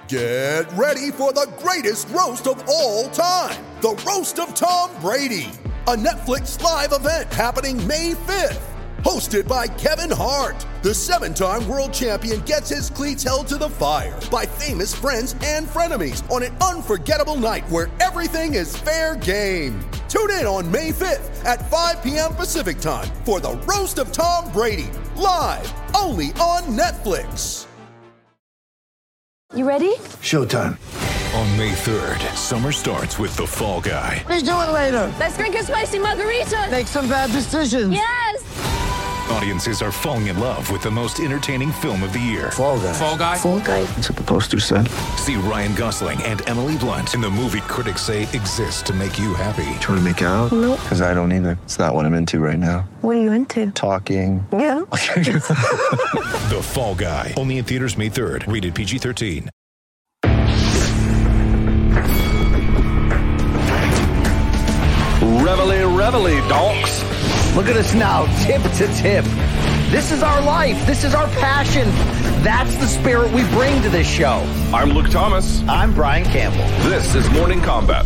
Get ready for the greatest roast of all time, the Roast of Tom Brady, a Netflix live event happening May 5th. Hosted by Kevin Hart, the 7-time world champion gets his cleats held to the fire by famous friends and frenemies on an unforgettable night where everything is fair game. Tune in on May 5th at 5 p.m. Pacific time for the Roast of Tom Brady, live only on Netflix. You ready? Showtime. On May 3rd, summer starts with The Fall Guy. Let's do it later. Let's drink a spicy margarita. Make some bad decisions. Yes! Audiences are falling in love with the most entertaining film of the year. Fall Guy. Fall Guy? Fall guy. That's what the poster said. See Ryan Gosling and Emily Blunt in the movie critics say exists to make you happy. Trying to make it out? Nope. Because I don't either. It's not what I'm into right now. What are you into? Talking. Yeah. The Fall Guy. Only in theaters May 3rd. Rated PG-13. Reveille, donks. Look at us now, tip to tip. This is our life. This is our passion. That's the spirit we bring to this show. I'm Luke Thomas. I'm Brian Campbell. This is Morning Combat.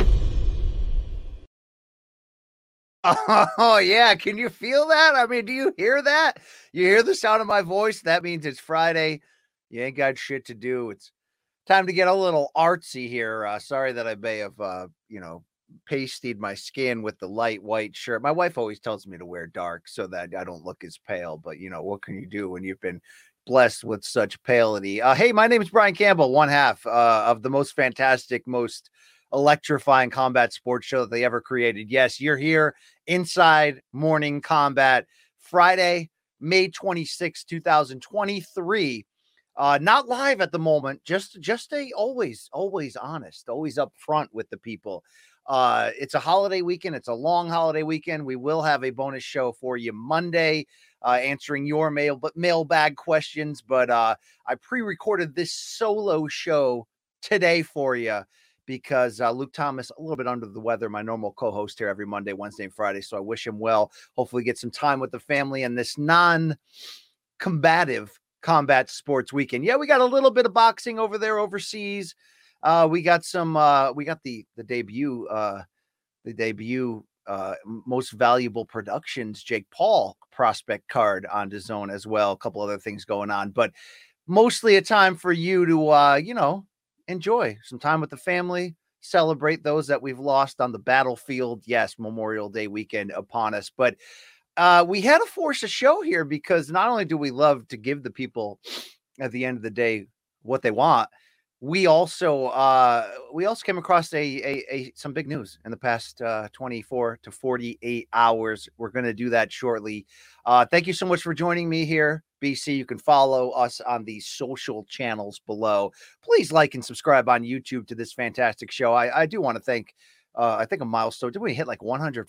Oh, yeah. Can you feel that? I mean, do you hear that? You hear the sound of my voice? That means it's Friday. You ain't got shit to do. It's time to get a little artsy here. Sorry that I may have, pasted my skin with the light white shirt. My wife always tells me to wear dark so that I don't look as pale, but what can you do when you've been blessed with such pality? Hey, my name is Brian Campbell, one half of the most fantastic, most electrifying combat sports show that they ever created. Yes, you're here inside Morning Combat, Friday, May 26, 2023. Not live at the moment, just stay always honest, always up front with the people. It's a holiday weekend. It's a long holiday weekend. We will have a bonus show for you Monday, answering your mailbag questions. But I pre-recorded this solo show today for you because Luke Thomas, a little bit under the weather, my normal co-host here every Monday, Wednesday, and Friday. So I wish him well. Hopefully get some time with the family and this non-combative combat sports weekend. Yeah, we got a little bit of boxing over there overseas. We got the debut most valuable productions, Jake Paul prospect card on DAZN as well. A couple other things going on, but mostly a time for you to, enjoy some time with the family, celebrate those that we've lost on the battlefield. Yes, Memorial Day weekend upon us, but we had to force a show here because not only do we love to give the people at the end of the day what they want, we also came across some big news in the past 24 to 48 hours. We're going to do that shortly. Thank you so much for joining me here, BC. You can follow us on the social channels below. Please like and subscribe on YouTube to this fantastic show. I do want to thank, I think a milestone. Did we hit like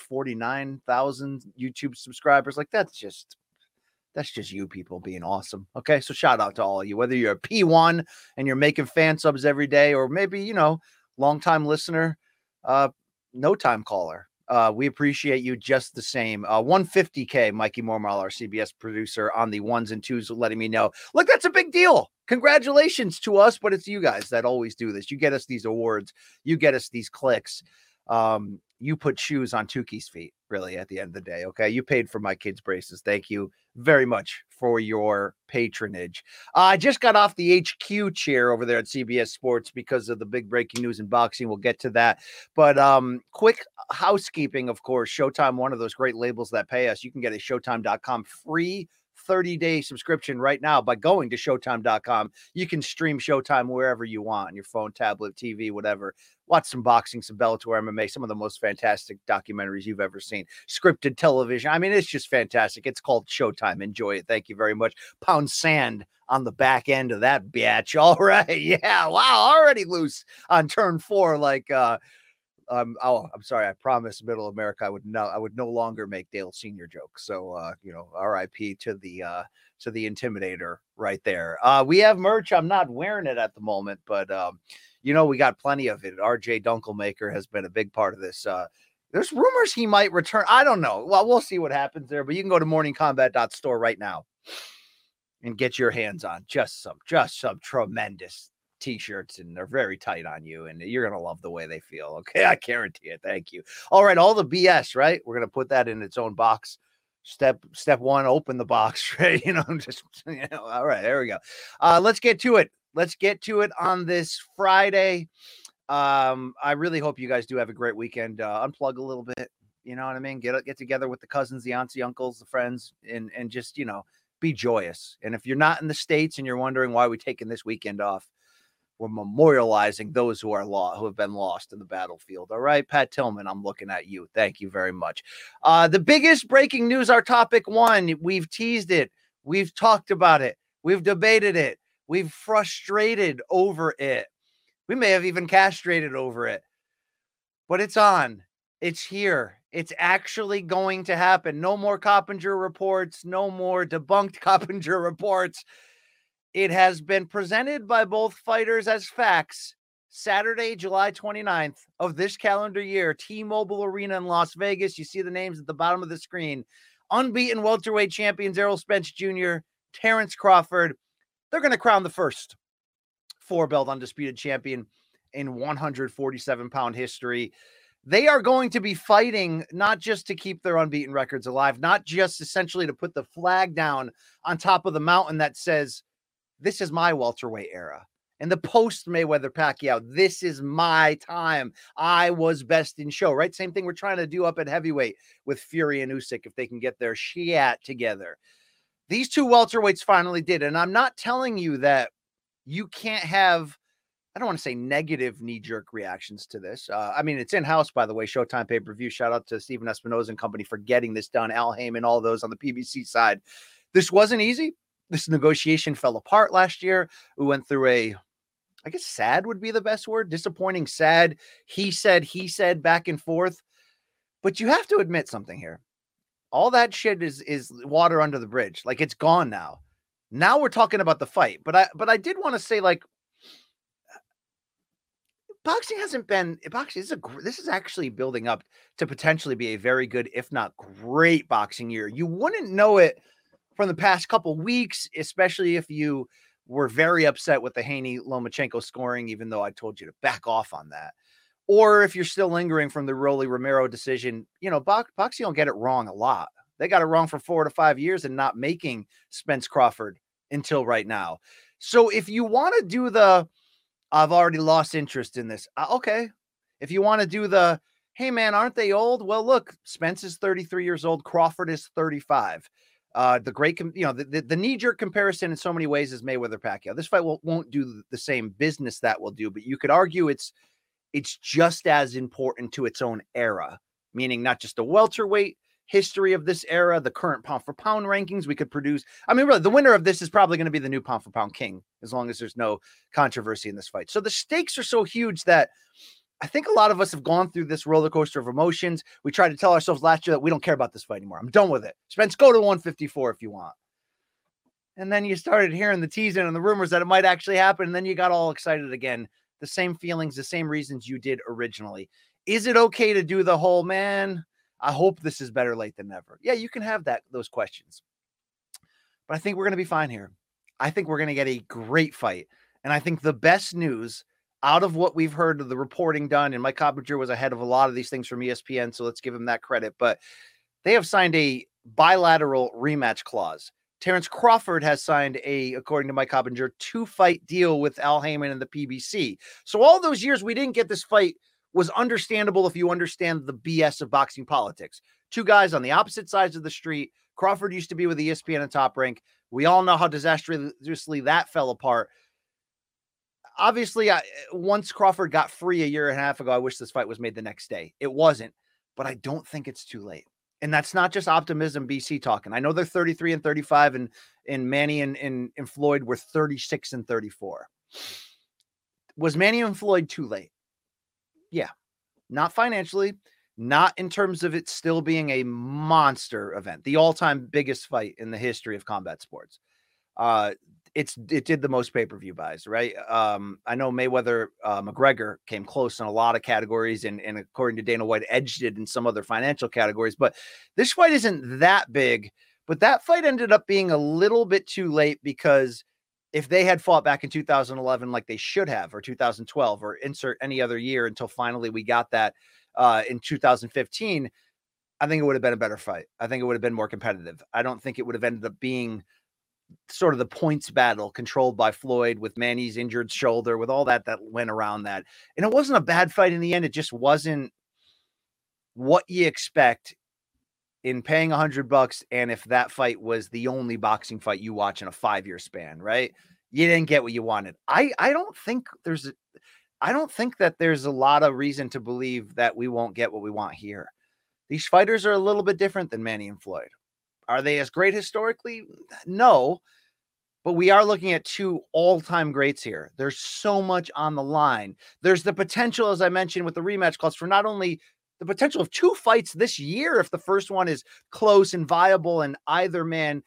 149,000 YouTube subscribers? Like that's just you people being awesome. Okay. So shout out to all of you, whether you're a P1 and you're making fan subs every day, or maybe, longtime listener, no time caller. We appreciate you just the same. 150K, Mikey Mormal, our CBS producer, on the ones and twos, letting me know. Look, that's a big deal. Congratulations to us, but it's you guys that always do this. You get us these awards. You get us these clicks. You put shoes on Tuki's feet, really, at the end of the day. Okay. You paid for my kids' braces. Thank you very much for your patronage. I just got off the HQ chair over there at CBS Sports because of the big breaking news in boxing. We'll get to that. But quick housekeeping, of course. Showtime, one of those great labels that pay us. You can get a Showtime.com free 30-day subscription right now by going to Showtime.com. You can stream Showtime wherever you want, on your phone, tablet, TV, whatever. Watch some boxing, some Bellator MMA, some of the most fantastic documentaries you've ever seen. Scripted television. I mean, it's just fantastic. It's called Showtime. Enjoy it. Thank you very much. Pound sand on the back end of that bitch. All right. Yeah. Wow. Already loose on turn 4. Like, I'm sorry. I promised Middle America I would no longer make Dale Senior jokes. So, RIP to the Intimidator right there. We have merch. I'm not wearing it at the moment, but we got plenty of it. RJ Dunkelmaker has been a big part of this. There's rumors he might return. I don't know. Well, we'll see what happens there, but you can go to morningcombat.store right now and get your hands on just some tremendous t-shirts and they're very tight on you and you're going to love the way they feel. Okay. I guarantee it. Thank you. All right. All the BS, right? We're going to put that in its own box. Step one, open the box, right? All right, there we go. Let's get to it. Let's get to it on this Friday. I really hope you guys do have a great weekend. Unplug a little bit. You know what I mean? Get together with the cousins, the aunts, the uncles, the friends, and just, be joyous. And if you're not in the States and you're wondering why we're taking this weekend off, we're memorializing those who have been lost in the battlefield. All right, Pat Tillman, I'm looking at you. Thank you very much. The biggest breaking news, our topic one, we've teased it. We've talked about it. We've debated it. We've frustrated over it. We may have even castrated over it, but it's on. It's here. It's actually going to happen. No more Coppinger reports. No more debunked Coppinger reports. It has been presented by both fighters as facts. Saturday, July 29th of this calendar year, T-Mobile Arena in Las Vegas. You see the names at the bottom of the screen. Unbeaten welterweight champions Errol Spence Jr., Terrence Crawford. They're going to crown the first four-belt undisputed champion in 147-pound history. They are going to be fighting not just to keep their unbeaten records alive, not just essentially to put the flag down on top of the mountain that says, this is my welterweight era. And the post-Mayweather Pacquiao, this is my time. I was best in show, right? Same thing we're trying to do up at heavyweight with Fury and Usyk if they can get their shit together. These two welterweights finally did. And I'm not telling you that you can't have, I don't want to say negative knee-jerk reactions to this. It's in-house, by the way, Showtime pay-per-view. Shout out to Steven Espinoza and company for getting this done. Al Heyman, all those on the PBC side. This wasn't easy. This negotiation fell apart last year. We went through I guess sad would be the best word. Disappointing, sad. He said back and forth. But you have to admit something here. All that shit is water under the bridge. Like, it's gone now. Now we're talking about the fight. But I did want to say, like, boxing hasn't been this is actually building up to potentially be a very good, if not great, boxing year. You wouldn't know it from the past couple weeks, especially if you were very upset with the Haney-Lomachenko scoring, even though I told you to back off on that. Or if you're still lingering from the Rolly Romero decision, boxing don't get it wrong a lot. They got it wrong for 4 to 5 years and not making Spence Crawford until right now. So if you want to do I've already lost interest in this. Okay. If you want to do hey man, aren't they old? Well, look, Spence is 33 years old. Crawford is 35. The knee-jerk comparison in so many ways is Mayweather Pacquiao. This fight won't do the same business that will do, but you could argue it's just as important to its own era, meaning not just the welterweight history of this era, the current pound for pound rankings we could produce. I mean, really, the winner of this is probably going to be the new pound for pound king, as long as there's no controversy in this fight. So the stakes are so huge that I think a lot of us have gone through this roller coaster of emotions. We tried to tell ourselves last year that we don't care about this fight anymore. I'm done with it. Spence, go to 154 if you want. And then you started hearing the teasing and the rumors that it might actually happen. And then you got all excited again. The same feelings, the same reasons you did originally. Is it okay to do the whole, man, I hope this is better late than never? Yeah, you can have those questions. But I think we're going to be fine here. I think we're going to get a great fight. And I think the best news out of what we've heard of the reporting done, and Mike Coppinger was ahead of a lot of these things from ESPN, so let's give him that credit, but they have signed a bilateral rematch clause. Terrence Crawford has signed according to Mike Coppinger, 2-fight deal with Al Heyman and the PBC. So all those years we didn't get this fight was understandable if you understand the BS of boxing politics. Two guys on the opposite sides of the street. Crawford used to be with ESPN and Top Rank. We all know how disastrously that fell apart. Obviously, once Crawford got free a year and a half ago, I wish this fight was made the next day. It wasn't, but I don't think it's too late. And that's not just optimism BC talking. I know they're 33 and 35, and Manny and Floyd were 36 and 34. Was Manny and Floyd too late? Yeah. Not financially, not in terms of it still being a monster event, the all-time biggest fight in the history of combat sports. It did the most pay-per-view buys, right? I know Mayweather McGregor came close in a lot of categories, and according to Dana White, edged it in some other financial categories. But this fight isn't that big. But that fight ended up being a little bit too late because if they had fought back in 2011 like they should have, or 2012, or insert any other year until finally we got that in 2015, I think it would have been a better fight. I think it would have been more competitive. I don't think it would have ended up being sort of the points battle controlled by Floyd with Manny's injured shoulder, with all that went around that. And it wasn't a bad fight in the end. It just wasn't what you expect in paying $100. And if that fight was the only boxing fight you watch in a 5-year span, right? You didn't get what you wanted. I don't think that there's a lot of reason to believe that we won't get what we want here. These fighters are a little bit different than Manny and Floyd. Are they as great historically? No, but we are looking at two all-time greats here. There's so much on the line. There's the potential, as I mentioned, with the rematch clause for not only the potential of 2 fights this year, if the first one is close and viable and either man,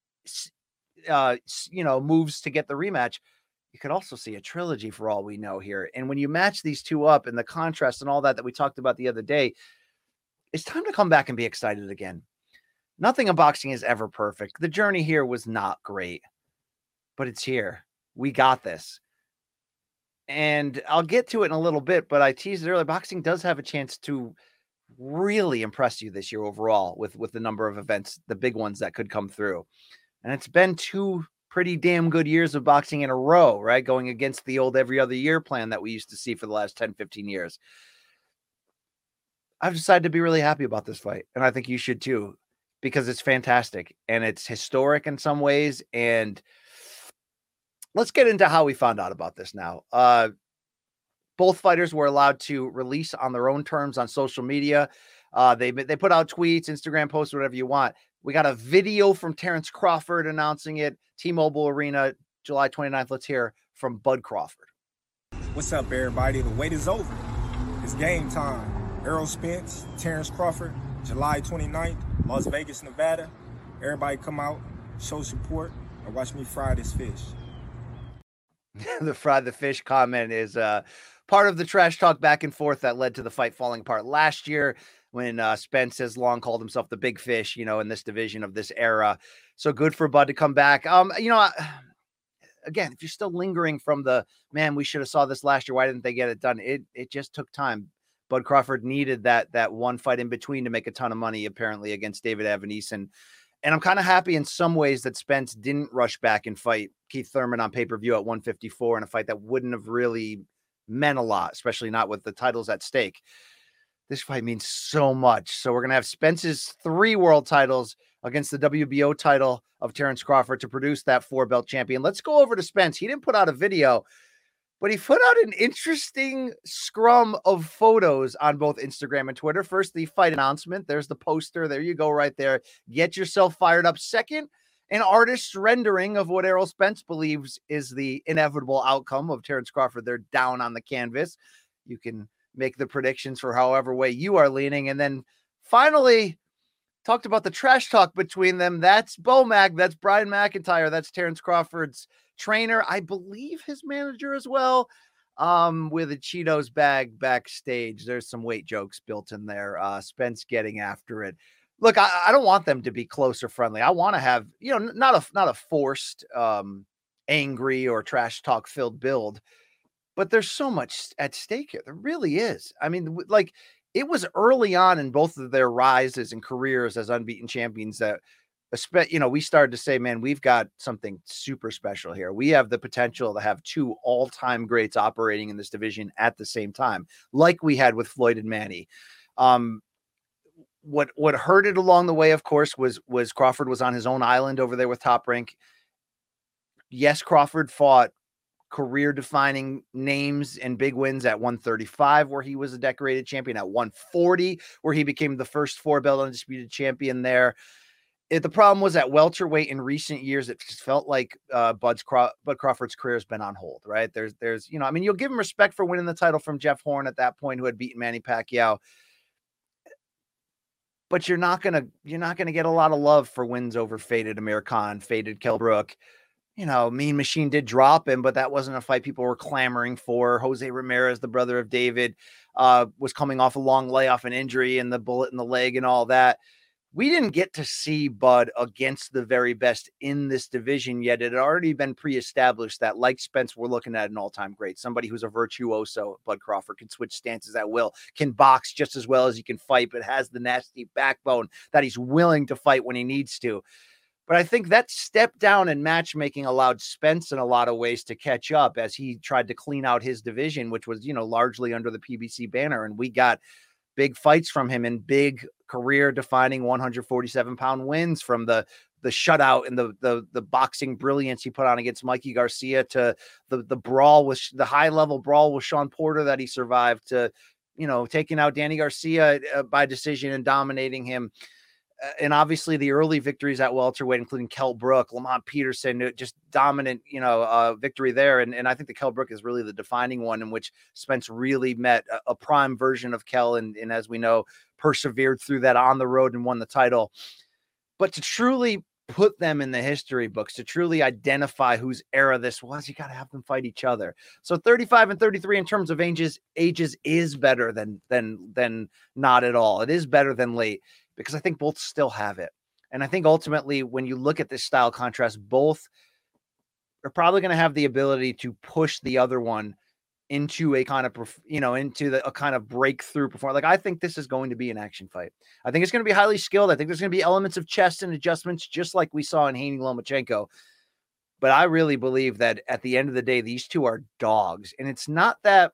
moves to get the rematch, you could also see a trilogy for all we know here. And when you match these two up and the contrast and all that we talked about the other day, it's time to come back and be excited again. Nothing in boxing is ever perfect. The journey here was not great, but it's here. We got this. And I'll get to it in a little bit, but I teased it earlier. Boxing does have a chance to really impress you this year overall with the number of events, the big ones that could come through. And it's been 2 pretty damn good years of boxing in a row, right? Going against the old every other year plan that we used to see for the last 10, 15 years. I've decided to be really happy about this fight. And I think you should too, because it's fantastic and it's historic in some ways. And let's get into how we found out about this now. Both fighters were allowed to release on their own terms on social media. They put out tweets, Instagram posts, whatever you want. We got a video from Terrence Crawford announcing it. T-Mobile Arena, July 29th. Let's hear from Bud Crawford. What's up, everybody? The wait is over. It's game time. Errol Spence, Terrence Crawford, July 29th, Las Vegas, Nevada. Everybody come out, show support, and watch me fry this fish. The fry the fish comment is part of the trash talk back and forth that led to the fight falling apart last year when Spence has long called himself the big fish, in this division of this era. So good for Bud to come back. Again, if you're still lingering from the, man, we should have saw this last year, why didn't they get it done? It just took time. Bud Crawford needed that one fight in between to make a ton of money, apparently, against David Evaneson. And I'm kind of happy in some ways that Spence didn't rush back and fight Keith Thurman on pay-per-view at 154 in a fight that wouldn't have really meant a lot, especially not with the titles at stake. This fight means so much. So we're going to have Spence's 3 world titles against the WBO title of Terrence Crawford to produce that 4-belt champion. Let's go over to Spence. He didn't put out a video, but he put out an interesting scrum of photos on both Instagram and Twitter. First, the fight announcement. There's the poster. There you go right there. Get yourself fired up. Second, an artist's rendering of what Errol Spence believes is the inevitable outcome of Terrence Crawford. They're down on the canvas. You can make the predictions for however way you are leaning. And then finally, talked about the trash talk between them. That's Bo-Mac. That's Brian McIntyre. That's Terrence Crawford's trainer, I believe his manager as well, with a Cheetos bag backstage. There's some weight jokes built in there. Spence getting after it. Look, I don't want them to be close or friendly. I want to have, not a forced, angry or trash talk filled build, but there's so much at stake here. There really is. I mean, like, it was early on in both of their rises and careers as unbeaten champions that, we started to say, man, we've got something super special here. We have the potential to have 2 all-time greats operating in this division at the same time, like we had with Floyd and Manny. What hurt it along the way, of course, was Crawford was on his own island over there with Top Rank. Yes, Crawford fought career-defining names and big wins at 135, where he was a decorated champion, at 140, where he became the first 4-belt undisputed champion there. The problem was at welterweight in recent years, it just felt like Bud Crawford's career has been on hold, right? There's you'll give him respect for winning the title from Jeff Horn at that point, who had beaten Manny Pacquiao, but you're not gonna get a lot of love for wins over faded Amir Khan, faded Kell Brook. Mean Machine did drop him, but that wasn't a fight people were clamoring for. Jose Ramirez, the brother of David, was coming off a long layoff and injury and the bullet in the leg and all that. we didn't get to see Bud against the very best in this division yet. It had already been pre-established that, like Spence, we're looking at an all-time great, somebody who's a virtuoso. Bud Crawford can switch stances at will, can box just as well as he can fight, but has the nasty backbone that he's willing to fight when he needs to. But I think that step down in matchmaking allowed Spence in a lot of ways to catch up as he tried to clean out his division, which was, largely under the PBC banner. And we got big fights from him and big career defining 147-pound wins, from the shutout and the boxing brilliance he put on against Mikey Garcia, to the brawl with the high level brawl with Sean Porter that he survived, to, taking out Danny Garcia by decision and dominating him. And obviously the early victories at welterweight, including Kell Brook, Lamont Peterson, just dominant, victory there. And I think the Kell Brook is really the defining one, in which Spence really met a prime version of Kell. And as we know, persevered through that on the road and won the title. But to truly put them in the history books, to truly identify whose era this was, you got to have them fight each other. So 35 and 33 in terms of ages is better than not at all. It is better than late, because I think both still have it. And I think ultimately, when you look at this style contrast, both are probably going to have the ability to push the other one into a kind of, a kind of breakthrough performance. Like, I think this is going to be an action fight. I think it's going to be highly skilled. I think there's going to be elements of chest and adjustments, just like we saw in Haney Lomachenko. But I really believe that at the end of the day, these two are dogs. And it's not that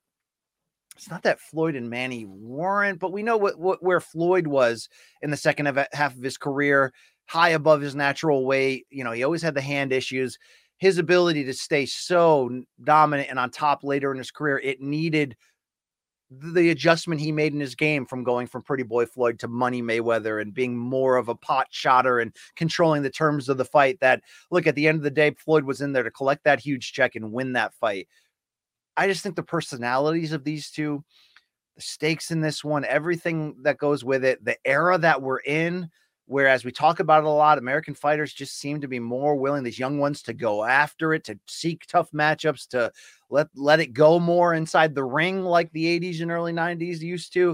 Floyd and Manny weren't, but we know where Floyd was in the second half of his career, high above his natural weight. He always had the hand issues. His ability to stay so dominant and on top later in his career, it needed the adjustment he made in his game, from going from Pretty Boy Floyd to Money Mayweather and being more of a pot shotter and controlling the terms of the fight. That, look, at the end of the day, Floyd was in there to collect that huge check and win that fight. I just think the personalities of these two, the stakes in this one, everything that goes with it, the era that we're in, whereas we talk about it a lot, American fighters just seem to be more willing, these young ones, to go after it, to seek tough matchups, to let it go more inside the ring like the 80s and early 90s used to.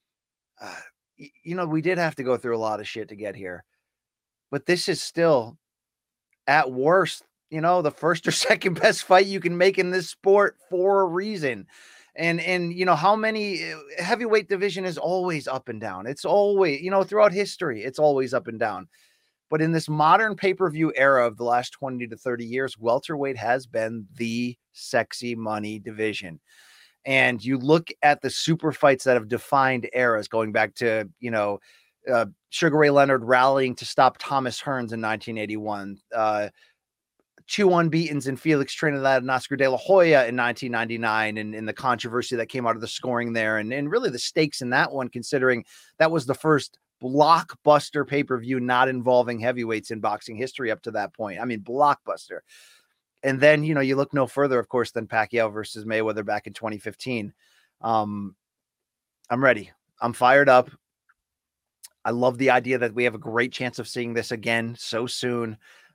We did have to go through a lot of shit to get here. But this is still, at worst, the first or second best fight you can make in this sport for a reason. And how many heavyweight division is always up and down. It's always, throughout history, it's always up and down. But in this modern pay-per-view era of the last 20 to 30 years, welterweight has been the sexy money division. And you look at the super fights that have defined eras, going back to, Sugar Ray Leonard rallying to stop Thomas Hearns in 1981, 2 unbeatens in Felix Trinidad and Oscar De La Hoya in 1999, and the controversy that came out of the scoring there, and really the stakes in that one, considering that was the first blockbuster pay-per-view not involving heavyweights in boxing history up to that point. I mean, blockbuster. And then, you look no further, of course, than Pacquiao versus Mayweather back in 2015. I'm ready. I'm fired up. I love the idea that we have a great chance of seeing this again so soon.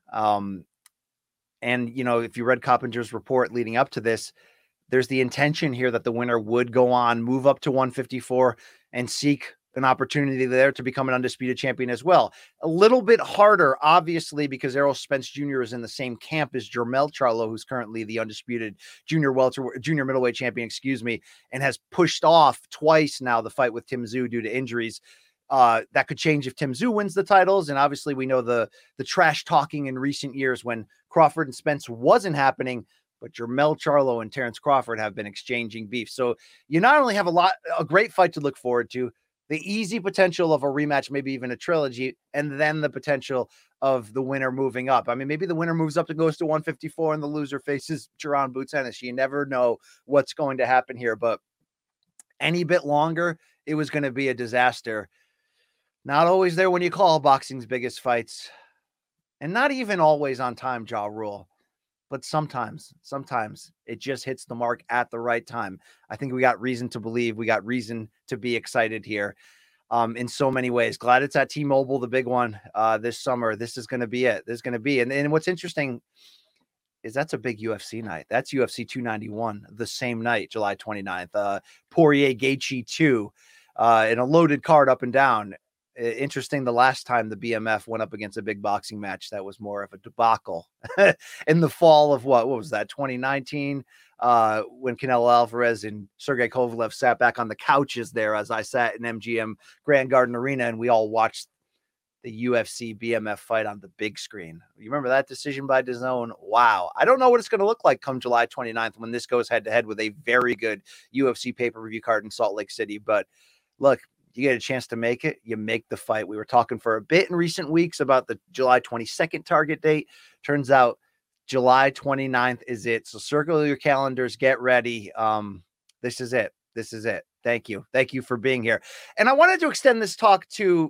And, if you read Coppinger's report leading up to this, there's the intention here that the winner would go on, move up to 154, and seek an opportunity there to become an undisputed champion as well. A little bit harder, obviously, because Errol Spence Jr. is in the same camp as Jermell Charlo, who's currently the undisputed junior middleweight champion, and has pushed off twice now the fight with Tim Tszyu due to injuries. That could change if Tim Tszyu wins the titles. And obviously we know the trash talking in recent years when Crawford and Spence wasn't happening, but Jermell Charlo and Terrence Crawford have been exchanging beef. So you not only have a great fight to look forward to, the easy potential of a rematch, maybe even a trilogy, and then the potential of the winner moving up. I mean, maybe the winner moves up and goes to 154 and the loser faces Jaron Boots Ennis. You never know what's going to happen here, but any bit longer, it was going to be a disaster. Not always there when you call boxing's biggest fights, and not even always on time, Ja Rule. But sometimes it just hits the mark at the right time. I think we got reason to believe, we got reason to be excited here in so many ways. Glad it's at T-Mobile, the big one this summer. This is going to be it. This is going to be. And what's interesting is that's a big UFC night. That's UFC 291 the same night, July 29th. Poirier Gaethje 2 in a loaded card up and down. Interesting. The last time the BMF went up against a big boxing match, that was more of a debacle in the fall of what was that? 2019, when Canelo Alvarez and Sergey Kovalev sat back on the couches there as I sat in MGM Grand Garden Arena, and we all watched the UFC BMF fight on the big screen. You remember that decision by DAZN? Wow. I don't know what it's going to look like come July 29th when this goes head to head with a very good UFC pay-per-view card in Salt Lake City. But look, you get a chance to make it, you make the fight. We were talking for a bit in recent weeks about the July 22nd target date. Turns out July 29th is it. So circle your calendars, get ready. This is it. This is it. Thank you. Thank you for being here. And I wanted to extend this talk to,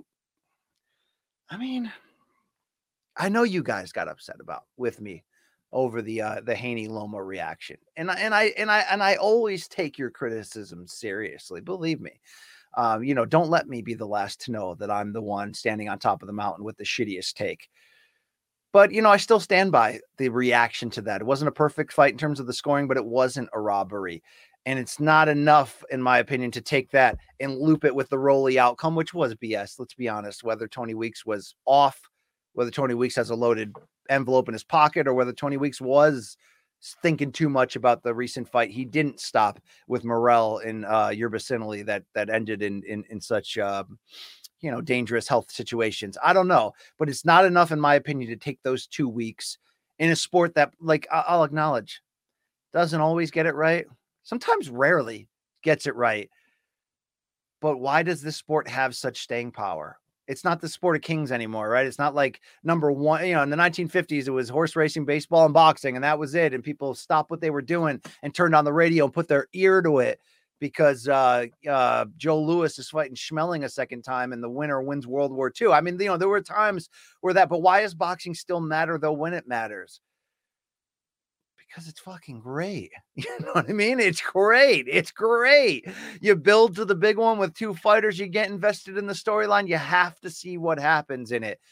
I know you guys got upset with me over the Haney Loma reaction. And I always take your criticism seriously. Believe me. Don't let me be the last to know that I'm the one standing on top of the mountain with the shittiest take. But, I still stand by the reaction to that. It wasn't a perfect fight in terms of the scoring, but it wasn't a robbery. And it's not enough, in my opinion, to take that and loop it with the Rolly outcome, which was BS. Let's be honest, whether Tony Weeks was off, whether Tony Weeks has a loaded envelope in his pocket, or whether Tony Weeks was thinking too much about the recent fight he didn't stop with Morrell in Yerba Sinoli that ended in such dangerous health situations. I don't know, but it's not enough, in my opinion, to take those 2 weeks in a sport that, like, I'll acknowledge, doesn't always get it right. Sometimes rarely gets it right. But why does this sport have such staying power? It's not the sport of kings anymore, right? It's not like number one, in the 1950s, it was horse racing, baseball, and boxing, and that was it. And people stopped what they were doing and turned on the radio and put their ear to it because Joe Louis is fighting Schmeling a second time and the winner wins World War II. There were times where but why does boxing still matter though when it matters? Because it's fucking great. You know what I mean? It's great. It's great. You build to the big one with two fighters. You get invested in the storyline. You have to see what happens in it.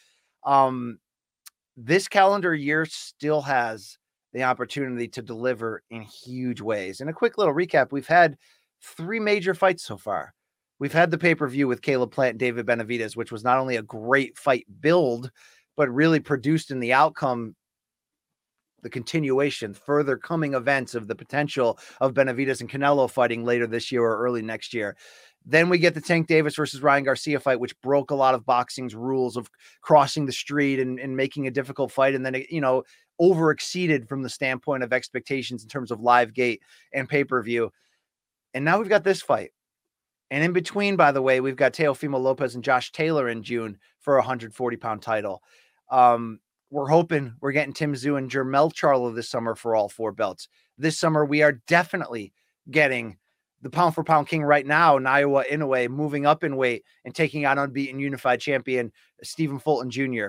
This calendar year still has the opportunity to deliver in huge ways. In a quick little recap, we've had 3 major fights so far. We've had the pay-per-view with Caleb Plant and David Benavidez, which was not only a great fight build, but really produced in the outcome the continuation, further coming events of the potential of Benavidez and Canelo fighting later this year or early next year. Then we get the Tank Davis versus Ryan Garcia fight, which broke a lot of boxing's rules of crossing the street and making a difficult fight. And then, over exceeded from the standpoint of expectations in terms of live gate and pay-per-view. And now we've got this fight. And in between, by the way, we've got Teofimo Lopez and Josh Taylor in June for a 140-pound title. We're hoping we're getting Tim Tszyu and Jermell Charlo this summer for all 4 belts. This summer, we are definitely getting the pound-for-pound king right now, Naoya Inoue, moving up in weight and taking on unbeaten unified champion Stephen Fulton Jr.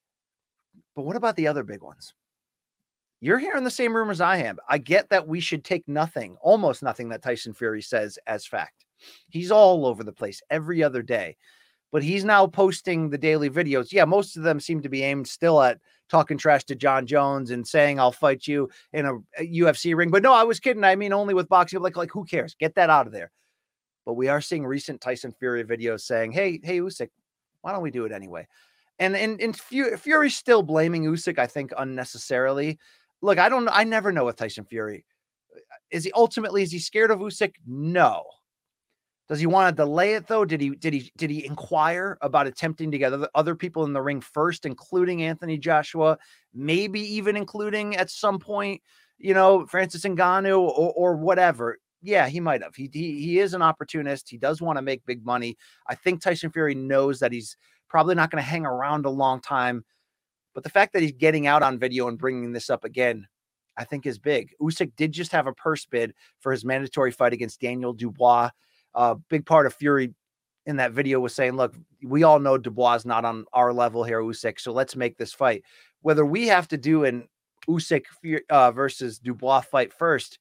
But what about the other big ones? You're hearing the same rumors I am. I get that we should take nothing, almost nothing that Tyson Fury says as fact. He's all over the place every other day. But he's now posting the daily videos. Yeah, most of them seem to be aimed still at talking trash to John Jones and saying, I'll fight you in a UFC ring. But no, I was kidding. I mean, only with boxing. Like who cares? Get that out of there. But we are seeing recent Tyson Fury videos saying, hey, Usyk, why don't we do it anyway? And Fury's still blaming Usyk, I think, unnecessarily. Look, I never know with Tyson Fury. Is he scared of Usyk? No. Does he want to delay it though? Did he inquire about attempting to get other people in the ring first, including Anthony Joshua, maybe even including at some point, Francis Ngannou or whatever? Yeah, he might have. He is an opportunist. He does want to make big money. I think Tyson Fury knows that he's probably not going to hang around a long time. But the fact that he's getting out on video and bringing this up again, I think is big. Usyk did just have a purse bid for his mandatory fight against Daniel Dubois. Big part of Fury in that video was saying, look, we all know Dubois is not on our level here, Usyk, so let's make this fight. Whether we have to do an Usyk versus Dubois fight first,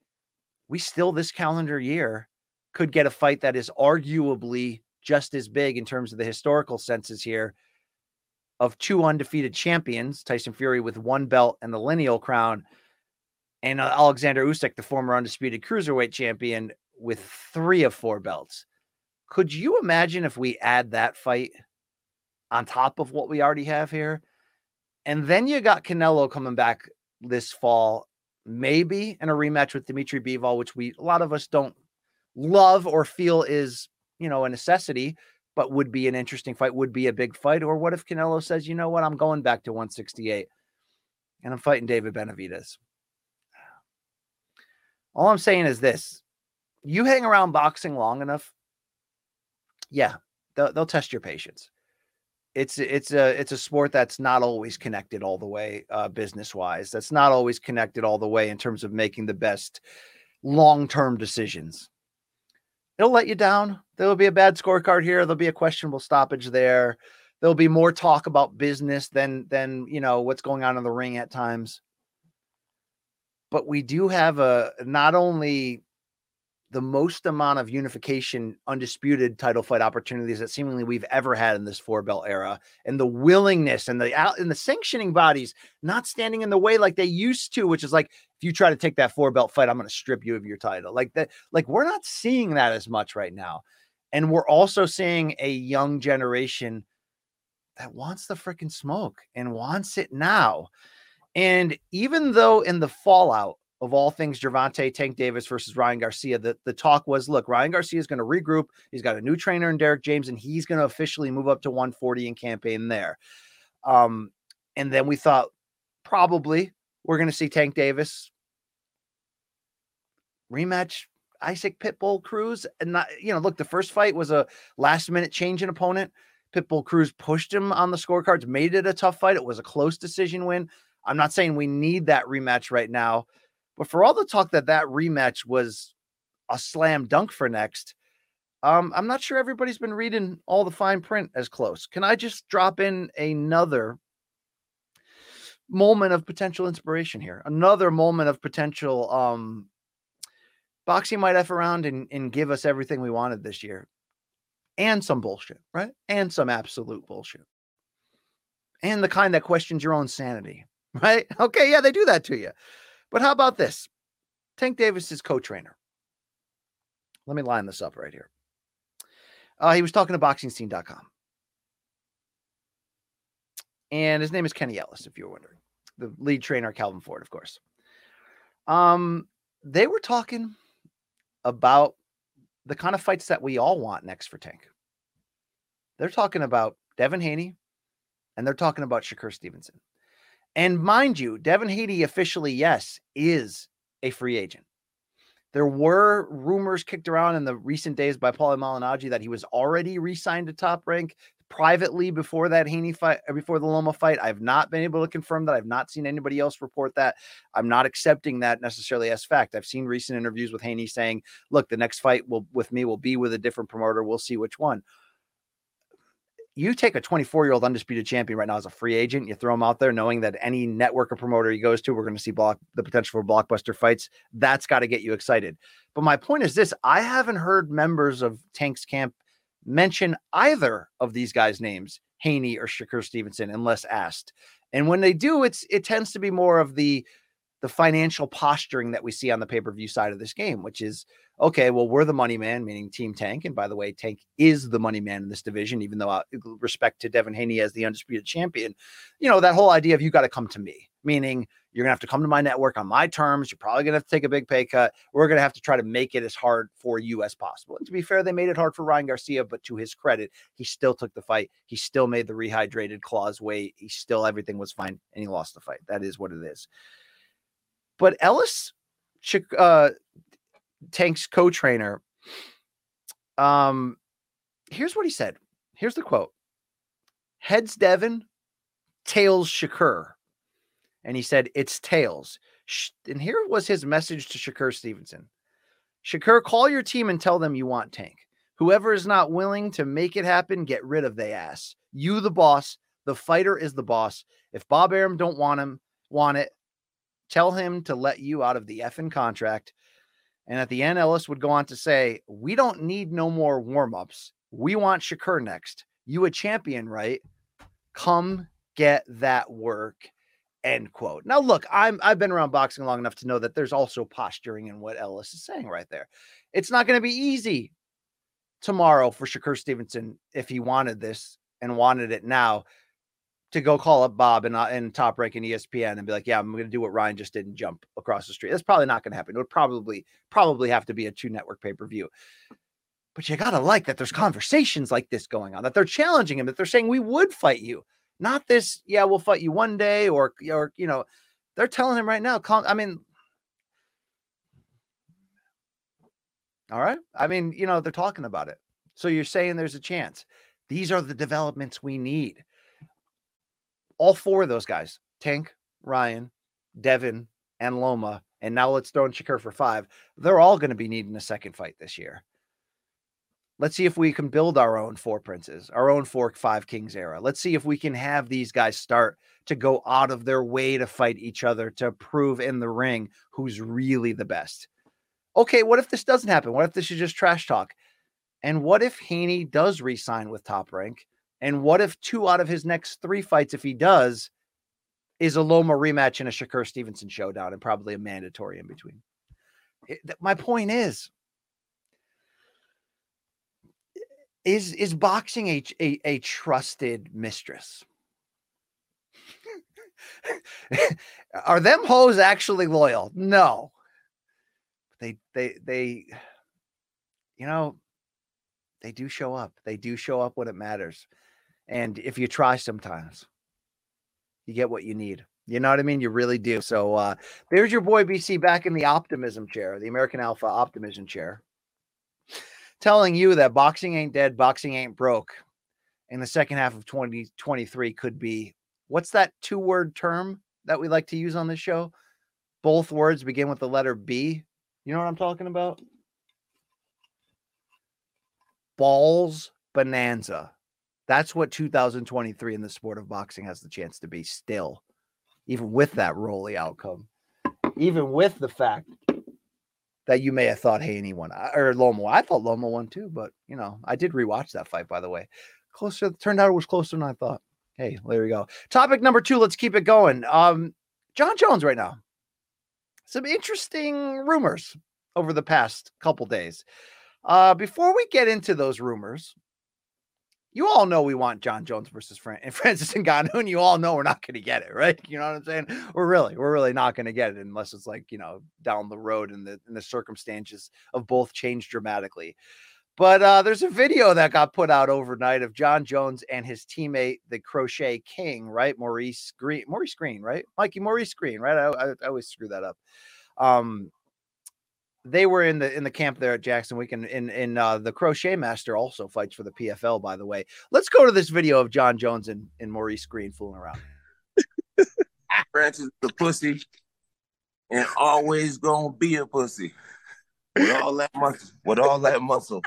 we still this calendar year could get a fight that is arguably just as big in terms of the historical senses here of 2 undefeated champions, Tyson Fury with 1 belt and the lineal crown, and Alexander Usyk, the former undisputed cruiserweight champion, with 3 of 4 belts. Could you imagine if we add that fight on top of what we already have here. And then you got Canelo coming back this fall, maybe in a rematch with Dimitri Bivol, which a lot of us don't love or feel is, a necessity, but would be an interesting fight, would be a big fight. Or what if Canelo says, you know what, I'm going back to 168 and I'm fighting David Benavidez. All I'm saying is this: you hang around boxing long enough, yeah, they'll test your patience. It's a sport that's not always connected all the way business wise. That's not always connected all the way in terms of making the best long-term decisions. It'll let you down. There'll be a bad scorecard here. There'll be a questionable stoppage there. There'll be more talk about business than what's going on in the ring at times. But we do have not only the most amount of unification, undisputed title fight opportunities that seemingly we've ever had in this 4-belt era, and the willingness and the sanctioning bodies not standing in the way like they used to, which is like, if you try to take that 4-belt fight, I'm going to strip you of your title. Like that, like we're not seeing that as much right now. And we're also seeing a young generation that wants the freaking smoke and wants it now. And even though in the fallout of all things Gervonta Tank Davis versus Ryan Garcia, the talk was, look, Ryan Garcia is going to regroup. He's got a new trainer in Derek James, and he's going to officially move up to 140 and campaign there. And then we thought probably we're going to see Tank Davis rematch Isaac Pitbull Cruz. And not, look, the first fight was a last minute change in opponent. Pitbull Cruz pushed him on the scorecards, made it a tough fight. It was a close decision win. I'm not saying we need that rematch right now, but for all the talk that rematch was a slam dunk for next, I'm not sure everybody's been reading all the fine print as close. Can I just drop in another moment of potential inspiration here? Another moment of potential boxing might F around and give us everything we wanted this year. And some bullshit, right? And some absolute bullshit. And the kind that questions your own sanity, right? Okay, yeah, they do that to you. But how about this? Tank Davis's co-trainer. Let me line this up right here. He was talking to BoxingScene.com. And his name is Kenny Ellis, if you're wondering. The lead trainer, Calvin Ford, of course. They were talking about the kind of fights that we all want next for Tank. They're talking about Devin Haney, and they're talking about Shakur Stevenson. And mind you, Devin Haney officially, yes, is a free agent. There were rumors kicked around in the recent days by Paulie Malignaggi that he was already re-signed to Top Rank privately before that Haney fight, before the Loma fight. I've not been able to confirm that. I've not seen anybody else report that. I'm not accepting that necessarily as fact. I've seen recent interviews with Haney saying, look, the next fight with me will be with a different promoter. We'll see which one. You take a 24-year-old undisputed champion right now as a free agent, you throw him out there knowing that any network or promoter he goes to, we're going to see the potential for blockbuster fights. That's got to get you excited. But my point is this: I haven't heard members of Tank's camp mention either of these guys' names, Haney or Shakur Stevenson, unless asked. And when they do, it tends to be more of the financial posturing that we see on the pay-per-view side of this game, which is, okay, well, we're the money man, meaning Team Tank. And by the way, Tank is the money man in this division, even though respect to Devin Haney as the undisputed champion, that whole idea of you got to come to me, meaning you're going to have to come to my network on my terms. You're probably going to have to take a big pay cut. We're going to have to try to make it as hard for you as possible. And to be fair, they made it hard for Ryan Garcia, but to his credit, he still took the fight. He still made the rehydrated clause weight. Everything was fine, and he lost the fight. That is what it is. But Ellis, Tank's co-trainer, here's what he said. Here's the quote. Heads Devin, tails Shakur. And he said, it's tails. And here was his message to Shakur Stevenson. Shakur, call your team and tell them you want Tank. Whoever is not willing to make it happen, get rid of they ass. You the boss. The fighter is the boss. If Bob Arum don't want it, tell him to let you out of the effing contract. And at the end, Ellis would go on to say, we don't need no more warm-ups. We want Shakur next. You a champion, right? Come get that work. End quote. Now, look, I've been around boxing long enough to know that there's also posturing in what Ellis is saying right there. It's not going to be easy tomorrow for Shakur Stevenson if he wanted this and wanted it now, to go call up Bob and Top Rank and ESPN and be like, yeah, I'm going to do what Ryan just did and jump across the street. That's probably not going to happen. It would probably have to be a 2-network pay-per-view. But you got to like that there's conversations like this going on, that they're challenging him, that they're saying we would fight you. Not this, yeah, we'll fight you one day, or they're telling him right now. All right. They're talking about it. So you're saying there's a chance. These are the developments we need. All 4 of those guys, Tank, Ryan, Devin, and Loma, and now let's throw in Shakur for 5. They're all going to be needing a second fight this year. Let's see if we can build our own 4 Princes, our own 4-5 Kings era. Let's see if we can have these guys start to go out of their way to fight each other, to prove in the ring who's really the best. Okay, what if this doesn't happen? What if this is just trash talk? And what if Haney does re-sign with Top Rank? And what if 2 out of his next 3 fights, if he does, is a Loma rematch and a Shakur Stevenson showdown, and probably a mandatory in between? My point is boxing a trusted mistress? Are them hoes actually loyal? No. They do show up. They do show up when it matters. And if you try sometimes, you get what you need. You know what I mean? You really do. So there's your boy BC back in the optimism chair, the American Alpha optimism chair, telling you that boxing ain't dead, boxing ain't broke. In the second half of 2023 could be, what's that 2-word term that we like to use on this show? Both words begin with the letter B. You know what I'm talking about? Balls bonanza. That's what 2023 in the sport of boxing has the chance to be still, even with that Rolly outcome, even with the fact that you may have thought Haney won or Loma. I thought Loma won too, but I did rewatch that fight, by the way. Turned out it was closer than I thought. Hey, there we go. Topic number 2. Let's keep it going. John Jones right now. Some interesting rumors over the past couple days. Before we get into those rumors, you all know we want John Jones versus Francis Ngannou, and you all know we're not going to get it, right? You know what I'm saying? We're really not going to get it unless it's like, down the road and the circumstances of both change dramatically. But there's a video that got put out overnight of John Jones and his teammate, the Crochet King, right? Maurice Green, right? Mikey Maurice Green, right? I always screw that up. They were in the camp there at Jackson Week, and the Crochet Master also fights for the PFL, by the way. Let's go to this video of John Jones and Maurice Green fooling around. Francis the pussy, and always gonna be a pussy with all that muscle.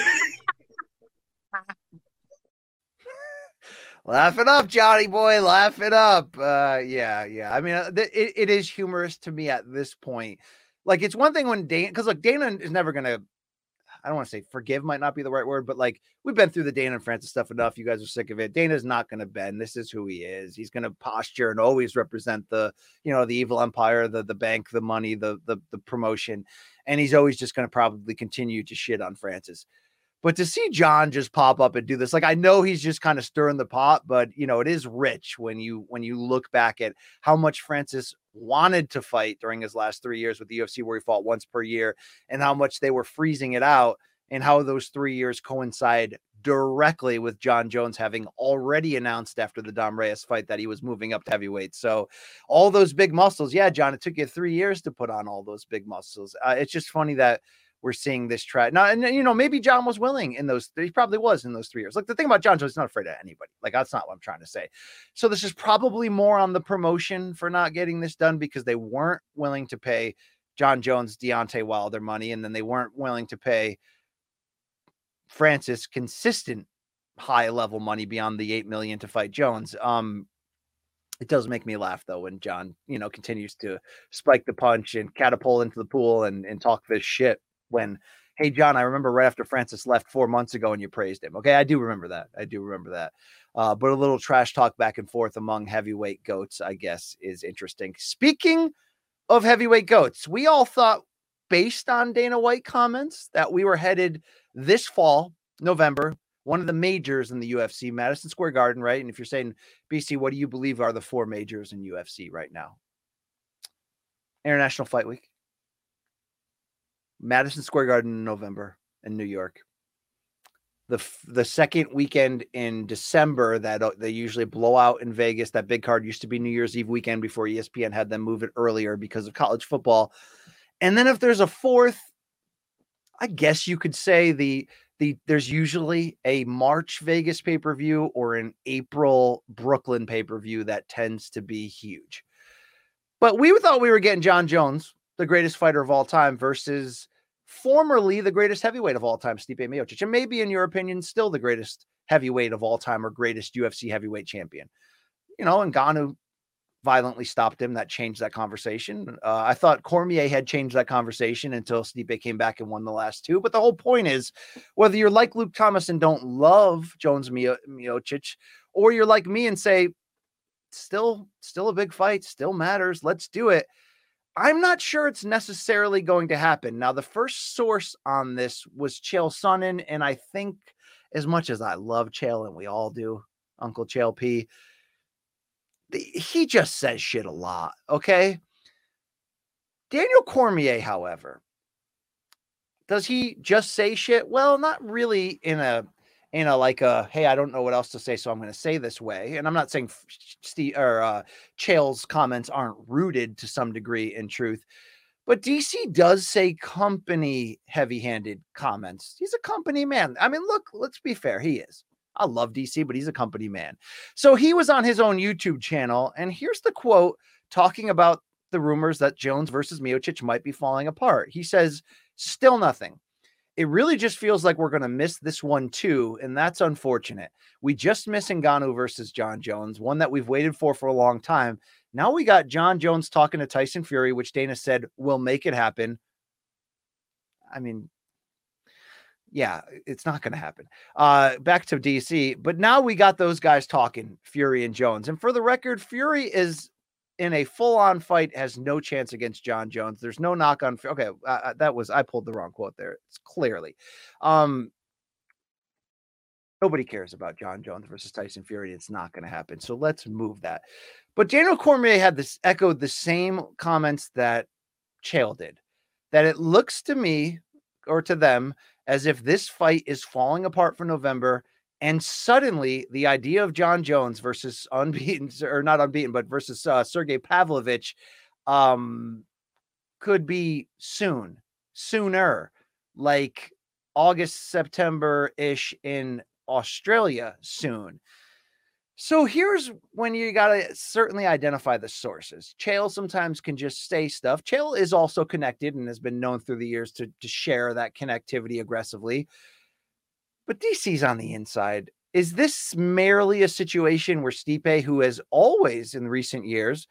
Laugh it up, Johnny boy. Laugh it up. Yeah. I mean, it is humorous to me at this point. Like, it's one thing when Dana, because look, Dana is never going to, I don't want to say forgive might not be the right word, but like, we've been through the Dana and Francis stuff enough. You guys are sick of it. Dana's not going to bend. This is who he is. He's going to posture and always represent the evil empire, the bank, the money, the promotion. And he's always just going to probably continue to shit on Francis. But to see John just pop up and do this, like, I know he's just kind of stirring the pot, but it is rich when you look back at how much Francis wanted to fight during his last 3 years with the UFC, where he fought once per year, and how much they were freezing it out, and how those 3 years coincide directly with John Jones having already announced after the Dom Reyes fight that he was moving up to heavyweight. So all those big muscles, yeah, John, it took you 3 years to put on all those big muscles. It's just funny that we're seeing this try now, and maybe John was willing in those. He probably was in those 3 years. Like, the thing about John Jones, he's not afraid of anybody. Like, that's not what I'm trying to say. So this is probably more on the promotion for not getting this done, because they weren't willing to pay John Jones, Deontay Wilder money, and then they weren't willing to pay Francis consistent high level money beyond the $8 million to fight Jones. It does make me laugh though when John, continues to spike the punch and catapult into the pool and talk this shit. When, hey, John, I remember right after Francis left 4 months ago and you praised him. Okay, I do remember that. But a little trash talk back and forth among heavyweight goats, I guess, is interesting. Speaking of heavyweight goats, we all thought, based on Dana White comments, that we were headed this fall, November, one of the majors in the UFC, Madison Square Garden, right? And if you're saying, BC, what do you believe are the 4 majors in UFC right now? International Fight Week, Madison Square Garden in November in New York. The second weekend in December that they usually blow out in Vegas. That big card used to be New Year's Eve weekend before ESPN had them move it earlier because of college football. And then if there's a fourth, I guess you could say there's usually a March Vegas pay-per-view or an April Brooklyn pay-per-view that tends to be huge. But we thought we were getting Jon Jones, the greatest fighter of all time, versus formerly the greatest heavyweight of all time, Stipe Miocic, and maybe in your opinion still the greatest heavyweight of all time or greatest UFC heavyweight champion. And Ngannou violently stopped him. That changed that conversation. I thought Cormier had changed that conversation until Stipe came back and won the last 2. But the whole point is, whether you're like Luke Thomas and don't love Jones Miocic, or you're like me and say, still a big fight, still matters, let's do it. I'm not sure it's necessarily going to happen. Now, the first source on this was Chael Sonnen, and I think, as much as I love Chael, and we all do, Uncle Chael P, he just says shit a lot, okay? Daniel Cormier, however, does he just say shit? Well, not really in a hey, I don't know what else to say, so I'm going to say this way. And I'm not saying Chael's comments aren't rooted to some degree in truth, but DC does say company heavy-handed comments. He's a company man. I mean, look, let's be fair. He is. I love DC, but he's a company man. So he was on his own YouTube channel, and here's the quote talking about the rumors that Jones versus Miocic might be falling apart. He says, "Still nothing. It really just feels like we're going to miss this one too, and that's unfortunate. We just missed Ngannou versus Jon Jones, one that we've waited for a long time. Now we got Jon Jones talking to Tyson Fury, which Dana said will make it happen." I mean, yeah, it's not going to happen. Back to DC, but now we got those guys talking, Fury and Jones. And for the record, Fury is in a full-on fight, has no chance against Jon Jones. There's no knock on. Okay, I pulled the wrong quote there. It's clearly. Nobody cares about Jon Jones versus Tyson Fury. It's not going to happen. So let's move that. But Daniel Cormier had echoed the same comments that Chael did, that it looks to me or to them as if this fight is falling apart for November. And suddenly the idea of Jon Jones versus versus Sergey Pavlovich could be sooner, like August, September-ish in Australia soon. So here's when you got to certainly identify the sources. Chael sometimes can just say stuff. Chael is also connected and has been known through the years to share that connectivity aggressively. But DC's on the inside. Is this merely a situation where Stipe, who has always in recent years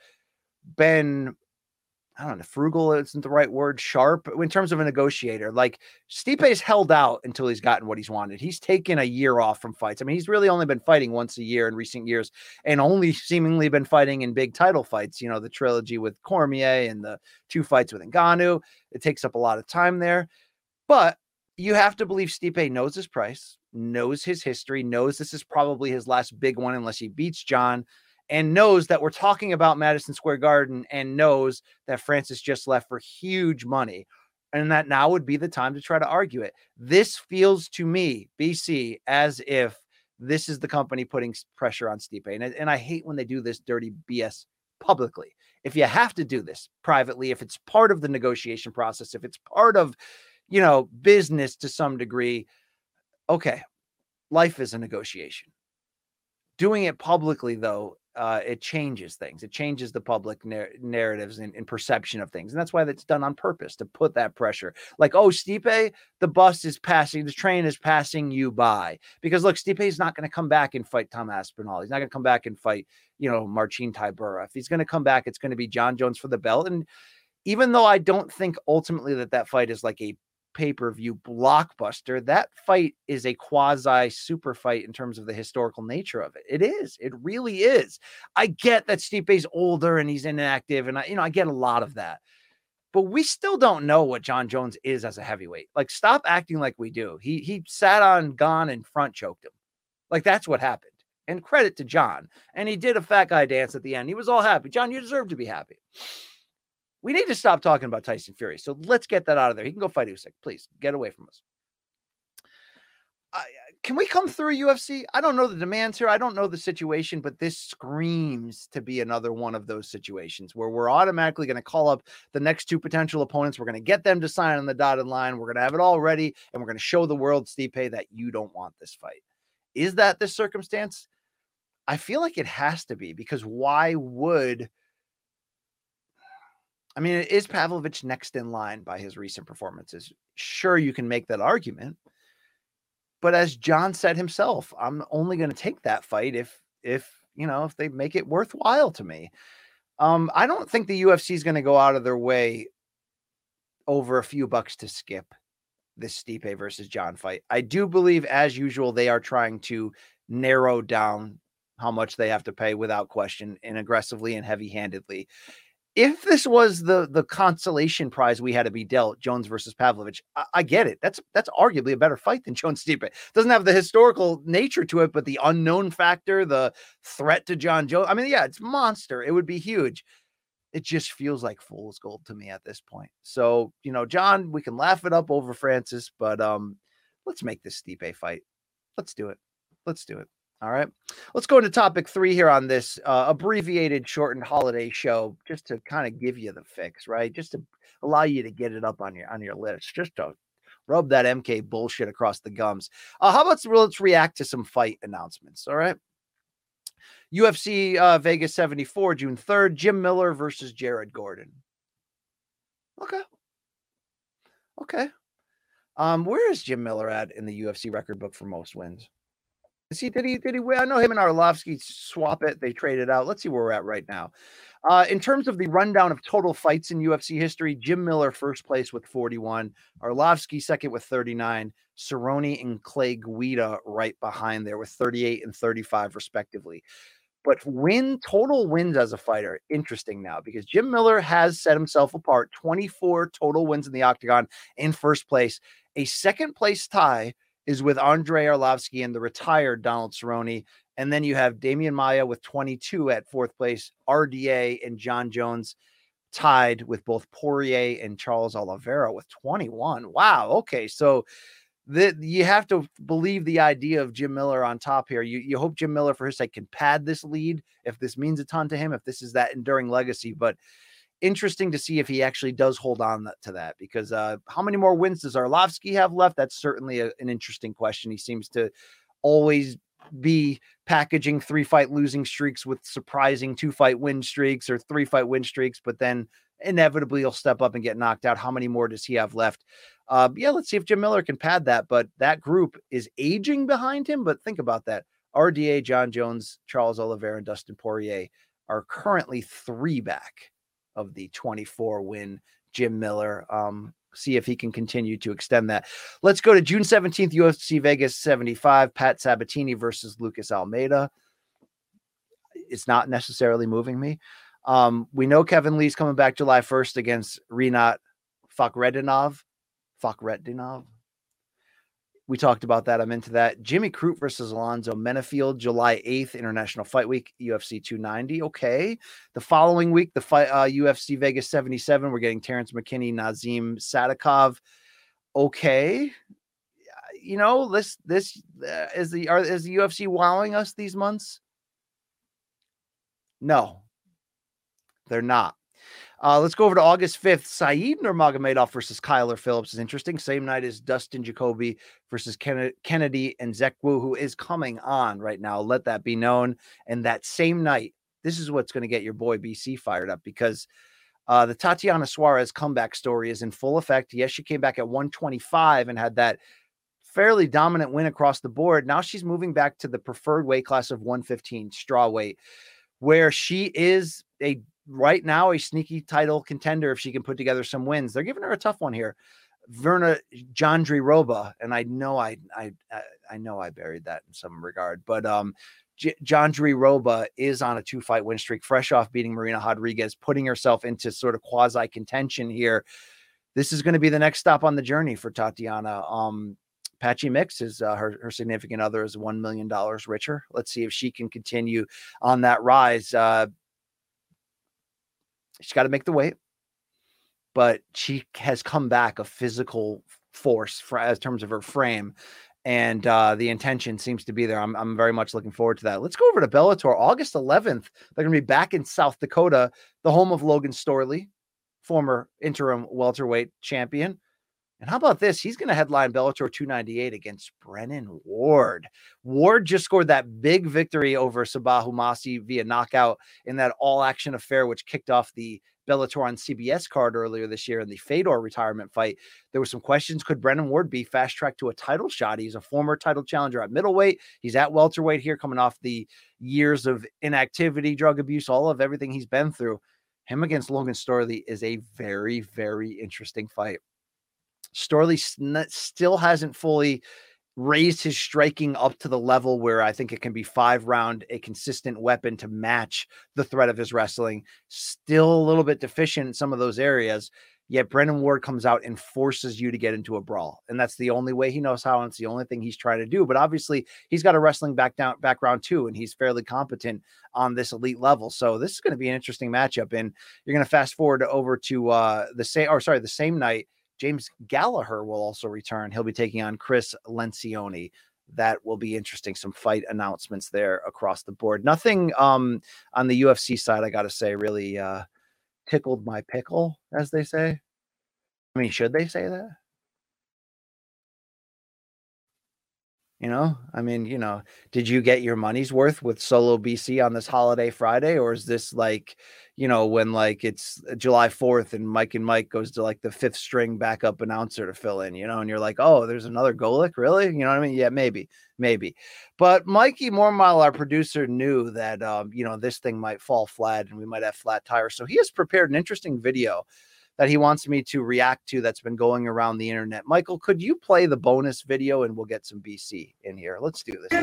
been, I don't know, frugal isn't the right word, sharp in terms of a negotiator? Like Stipe's held out until he's gotten what he's wanted. He's taken a year off from fights. I mean, he's really only been fighting once a year in recent years and only seemingly been fighting in big title fights. The trilogy with Cormier and the 2 fights with Ngannou. It takes up a lot of time there. But you have to believe Stipe knows his price, knows his history, knows this is probably his last big one unless he beats Jon, and knows that we're talking about Madison Square Garden and knows that Francis just left for huge money and that now would be the time to try to argue it. This feels to me, BC, as if this is the company putting pressure on Stipe. And I hate when they do this dirty BS publicly. If you have to do this privately, if it's part of the negotiation process, if it's part of business to some degree, okay, life is a negotiation. Doing it publicly, though, it changes things. It changes the public narratives and perception of things. And that's why that's done on purpose, to put that pressure. Like, oh, Stipe, the bus is passing, the train is passing you by. Because look, Stipe is not going to come back and fight Tom Aspinall. He's not going to come back and fight, Marcin Tybura. If he's going to come back, it's going to be Jon Jones for the belt. And even though I don't think ultimately that fight is like a pay-per-view blockbuster, that fight is a quasi super fight in terms of the historical nature of it. It is. It really is. I get that Stipe's older and he's inactive, and I get a lot of that. but we still don't know what John Jones is as a heavyweight. Like, stop acting like we do. He sat on Gane and front choked him. Like, that's what happened. And credit to John. And he did a fat guy dance at the end. He was all happy. John, you deserve to be happy. We need to stop talking about Tyson Fury. So let's get that out of there. He can go fight Usyk. Please get away from us. Can we come through UFC? I don't know the demands here. I don't know the situation, but this screams to be another one of those situations where we're automatically going to call up the next two potential opponents. We're going to get them to sign on the dotted line. We're going to have it all ready, and we're going to show the world, Stipe, that you don't want this fight. Is that the circumstance? I feel like it has to be, because why would... I mean, is Pavlovich next in line by his recent performances? Sure, you can make that argument. But as John said himself, I'm only going to take that fight if they make it worthwhile to me. I don't think the UFC is going to go out of their way over a few bucks to skip this Stipe versus John fight. I do believe, as usual, they are trying to narrow down how much they have to pay without question, and aggressively and heavy-handedly. If this was the consolation prize we had to be dealt, Jones versus Pavlovich, I get it. That's arguably a better fight than Jones Stipe. Doesn't have the historical nature to it, but the unknown factor, the threat to John Jones. I mean, yeah, it's monster. It would be huge. It just feels like fool's gold to me at this point. So, John, we can laugh it up over Francis, but let's make this Stipe fight. Let's do it. Let's do it. All right, let's go into topic 3 here on this abbreviated, shortened holiday show, just to kind of give you the fix, right? Just to allow you to get it up on your list, just to rub that MK bullshit across the gums. How about let's react to some fight announcements, all right? UFC Vegas 74, June 3rd, Jim Miller versus Jared Gordon. Okay. Where is Jim Miller at in the UFC record book for most wins? Did he win? I know him and Arlovsky swap it. They trade it out. Let's see where we're at right now. In terms of the rundown of total fights in UFC history, Jim Miller first place with 41, Arlovsky second with 39, Cerrone and Clay Guida right behind there with 38 and 35 respectively. But total wins as a fighter, interesting now, because Jim Miller has set himself apart, 24 total wins in the octagon in first place. A second place tie is with Andrei Arlovsky and the retired Donald Cerrone. And then you have Damian Maia with 22 at fourth place. RDA and John Jones tied with both Poirier and Charles Oliveira with 21. Wow. Okay. So you have to believe the idea of Jim Miller on top here. You hope Jim Miller, for his sake, can pad this lead if this means a ton to him, if this is that enduring legacy. But interesting to see if he actually does hold on to that, because how many more wins does Arlovsky have left? That's certainly an interesting question. He seems to always be packaging 3-fight losing streaks with surprising 2-fight win streaks or 3-fight win streaks, but then inevitably he'll step up and get knocked out. How many more does he have left? Let's see if Jim Miller can pad that, but that group is aging behind him. But think about that. RDA, John Jones, Charles Oliveira, and Dustin Poirier are currently 3 back of the 24-win Jim Miller. See if he can continue to extend that. Let's go to June 17th, UFC Vegas 75, Pat Sabatini versus Lucas Almeida. It's not necessarily moving me. We know Kevin Lee's coming back July 1st against Rinat Fakhretdinov. We talked about that. I'm into that. Jimmy Crute versus Alonzo Menafield, July 8th, International Fight Week, UFC 290. Okay. The following week, the fight UFC Vegas 77, we're getting Terrence McKinney, Nazim Sadikov. Okay. This is the UFC wowing us these months? No, they're not. Let's go over to August 5th. Saeed Nurmagomedov versus Kyler Phillips is interesting. Same night as Dustin Jacoby versus Kennedy and Zekwu, who is coming on right now. Let that be known. And that same night, this is what's going to get your boy BC fired up, because the Tatiana Suarez comeback story is in full effect. Yes, she came back at 125 and had that fairly dominant win across the board. Now she's moving back to the preferred weight class of 115 straw weight, where she is right now a sneaky title contender if she can put together some wins. They're giving her a tough one here. Verna Jandriroba, and I know I buried that in some regard, but Jandri Roba is on a 2-fight win streak, fresh off beating Marina Rodriguez, putting herself into sort of quasi contention here. This is going to be the next stop on the journey for Tatiana. Patchy Mix is her significant other is $1 million richer. Let's see if she can continue on that rise. She's got to make the weight, but she has come back a physical force as terms of her frame. And the intention seems to be there. I'm very much looking forward to that. Let's go over to Bellator. August 11th, they're going to be back in South Dakota, the home of Logan Storley, former interim welterweight champion. And how about this? He's going to headline Bellator 298 against Brennan Ward. Ward just scored that big victory over Sabah Humasi via knockout in that all-action affair, which kicked off the Bellator on CBS card earlier this year in the Fedor retirement fight. There were some questions. Could Brennan Ward be fast-tracked to a title shot? He's a former title challenger at middleweight. He's at welterweight here, coming off the years of inactivity, drug abuse, all of everything he's been through. Him against Logan Storley is a very, very interesting fight. Storley still hasn't fully raised his striking up to the level where I think it can be 5-round, a consistent weapon to match the threat of his wrestling. Still a little bit deficient in some of those areas, yet Brennan Ward comes out and forces you to get into a brawl. And that's the only way he knows how, and it's the only thing he's trying to do. But obviously he's got a wrestling background too, and he's fairly competent on this elite level. So this is going to be an interesting matchup. And you're going to fast forward over to the same night, James Gallagher will also return. He'll be taking on Chris Lencioni. That will be interesting. Some fight announcements there across the board. Nothing on the UFC side, I got to say, really tickled my pickle, as they say. I mean, should they say that? Did you get your money's worth with Solo BC on this holiday Friday? Or is this like, when like it's July 4th and Mike goes to like the 5th string backup announcer to fill in, and you're like, oh, there's another Golic, really? You know what I mean? Yeah, maybe. But Mikey Mormile, our producer, knew that, this thing might fall flat and we might have flat tires. So he has prepared an interesting video that he wants me to react to that's been going around the internet. Michael, could you play the bonus video and we'll get some BC in here? Let's do this.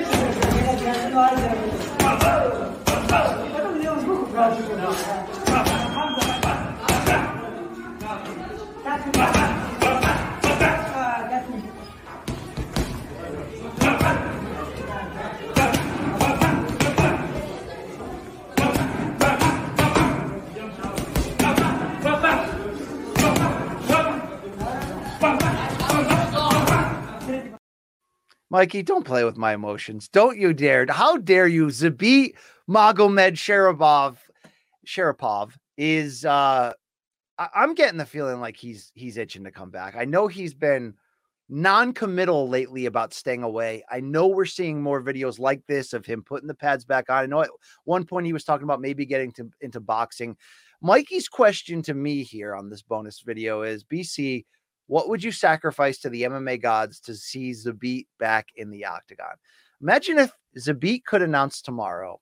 Mikey, don't play with my emotions. Don't you dare. How dare you? Zabit Magomed Sharipov is I'm getting the feeling like he's itching to come back. I know he's been non-committal lately about staying away. I know we're seeing more videos like this of him putting the pads back on. I know at one point he was talking about maybe getting into boxing. Mikey's question to me here on this bonus video is, BC, what would you sacrifice to the MMA gods to see Zabit back in the octagon? Imagine if Zabit could announce tomorrow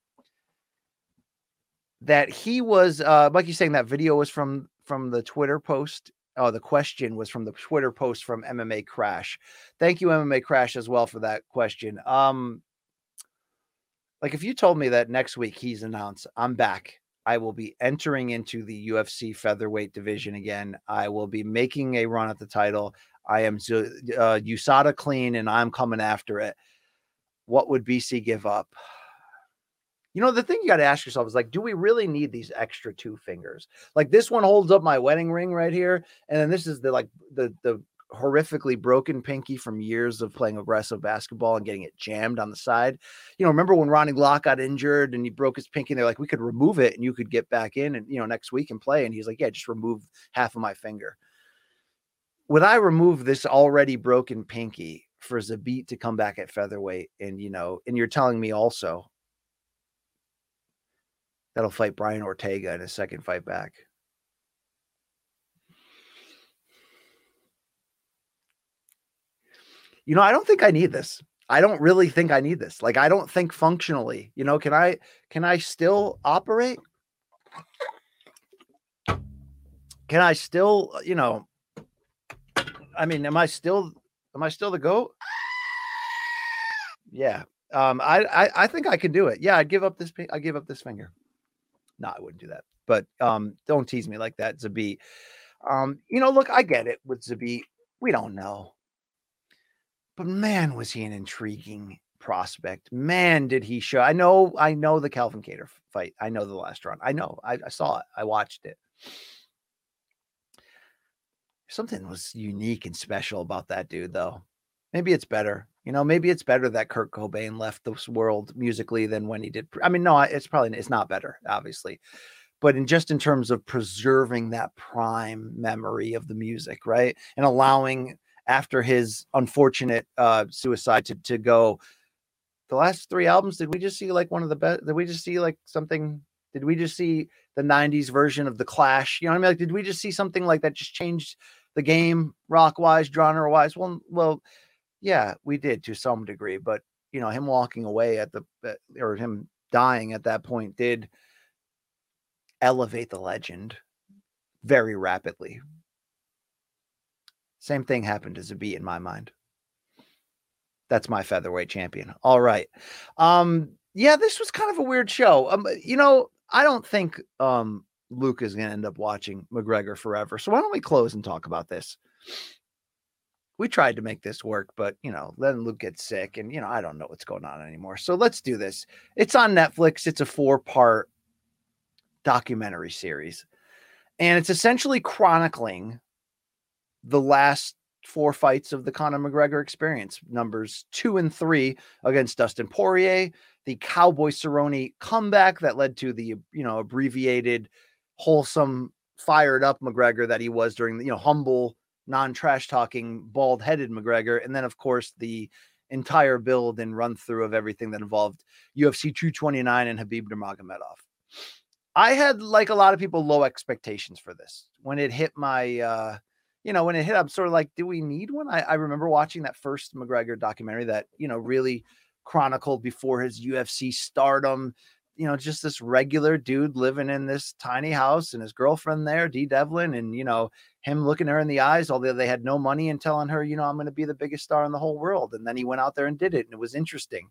that he was, Mikey's saying that video was from the Twitter post. Oh, the question was from the Twitter post from MMA Crash. Thank you, MMA Crash, as well for that question. Like if you told me that next week he's announced, I'm back, I will be entering into the UFC featherweight division again. I will be making a run at the title. I am USADA clean and I'm coming after it. What would BC give up? The thing you got to ask yourself is like, do we really need these extra 2 fingers? Like this one holds up my wedding ring right here. And then this is the horrifically broken pinky from years of playing aggressive basketball and getting it jammed on the side. Remember when Ronnie Glock got injured and he broke his pinky and they're like, we could remove it and you could get back in and, next week and play. And he's like, yeah, just remove half of my finger. Would I remove this already broken pinky for Zabit to come back at featherweight? And, and you're telling me also that'll fight Brian Ortega in his second fight back. I don't think I need this. I don't really think I need this. Like, I don't think functionally, can I still operate? Can I still, I mean, am I still the GOAT? Yeah. I think I could do it. Yeah, I'd give up this finger. No, I wouldn't do that. But don't tease me like that, Zabit. Look, I get it with Zabit. We don't know. But man, was he an intriguing prospect. Man, did he show. I know the Calvin Kattar fight. I know the last round. I know. I saw it. I watched it. Something was unique and special about that dude, though. Maybe it's better. Maybe it's better that Kurt Cobain left this world musically than when he did. I mean, no, it's not better, obviously. But in terms of preserving that prime memory of the music, right? And allowing, after his unfortunate suicide, to go, the last 3 albums, did we just see like one of the best? Did we just see like something? Did we just see the 90s version of The Clash? You know what I mean? Like, did we just see something like that just changed the game rock-wise, genre-wise? Well, yeah, we did to some degree. But, him walking away or him dying at that point did elevate the legend very rapidly. Same thing happened to Zabit in my mind. That's my featherweight champion. All right. Yeah, this was kind of a weird show. I don't think Luke is going to end up watching McGregor forever. So why don't we close and talk about this? We tried to make this work, but, then Luke gets sick and, I don't know what's going on anymore. So let's do this. It's on Netflix. It's a 4-part documentary series. And it's essentially chronicling the last 4 fights of the Conor McGregor experience, numbers 2 and 3 against Dustin Poirier, the Cowboy Cerrone comeback that led to the, abbreviated, wholesome, fired up McGregor that he was during the, humble, non-trash talking, bald headed McGregor. And then of course the entire build and run through of everything that involved UFC 229 and Khabib Nurmagomedov. I had, like a lot of people, low expectations for this. When it hit my, when it hit, I'm sort of like, do we need one? I remember watching that first McGregor documentary that, really chronicled before his UFC stardom, just this regular dude living in this tiny house and his girlfriend there, Dee Devlin, and, him looking her in the eyes, although they had no money, and telling her, I'm going to be the biggest star in the whole world. And then he went out there and did it. And it was interesting.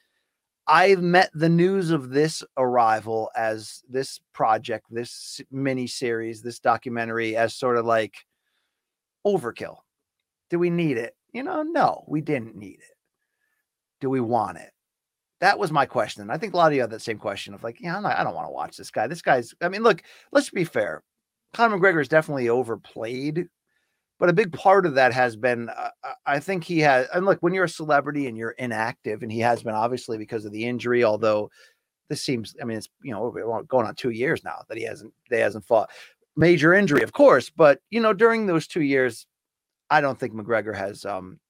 I met the news of this arrival as this project, this mini series, this documentary, as sort of like overkill. Do we need it? No, we didn't need it. Do we want it? That was my question. I think a lot of you have that same question of like, I don't want to watch this guy. This guy's, look, let's be fair. Conor McGregor is definitely overplayed, but a big part of that has been, I think he has, and look, when you're a celebrity and you're inactive, and he has been obviously because of the injury, although this seems, it's, going on 2 years now that he hasn't fought. Major injury, of course, but, during those 2 years, I don't think McGregor has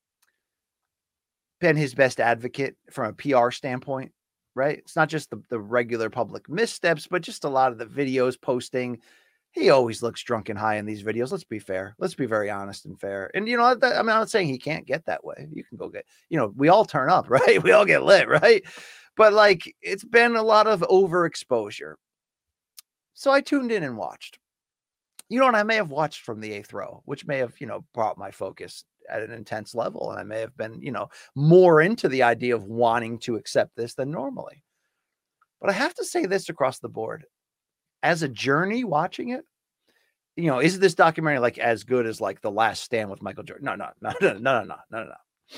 been his best advocate from a PR standpoint, right? It's not just the regular public missteps, but just a lot of the videos posting. He always looks drunk and high in these videos. Let's be fair. Let's be very honest and fair. And, I'm not saying he can't get that way. You can go get, we all turn up, right? We all get lit, right? But like, it's been a lot of overexposure. So I tuned in and watched. And I may have watched from the 8th row, which may have, brought my focus at an intense level. And I may have been, more into the idea of wanting to accept this than normally. But I have to say this across the board. As a journey watching it, is this documentary like as good as like The Last Stand with Michael Jordan? No.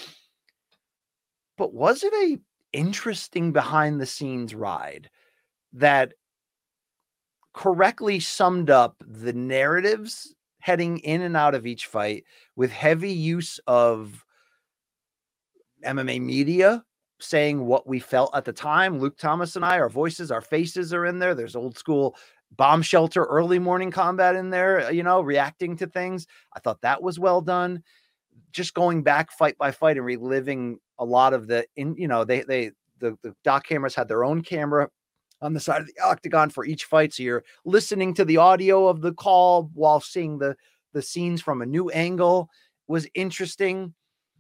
But was it a interesting behind the scenes ride that correctly summed up the narratives heading in and out of each fight with heavy use of MMA media saying what we felt at the time? Luke Thomas and I, our voices, our faces are in there. There's old school Bomb Shelter, Early Morning Combat in there, reacting to things. I thought that was well done. Just going back fight by fight and reliving a lot of the doc cameras had their own camera on the side of the octagon for each fight. So you're listening to the audio of the call while seeing the scenes from a new angle. Was interesting.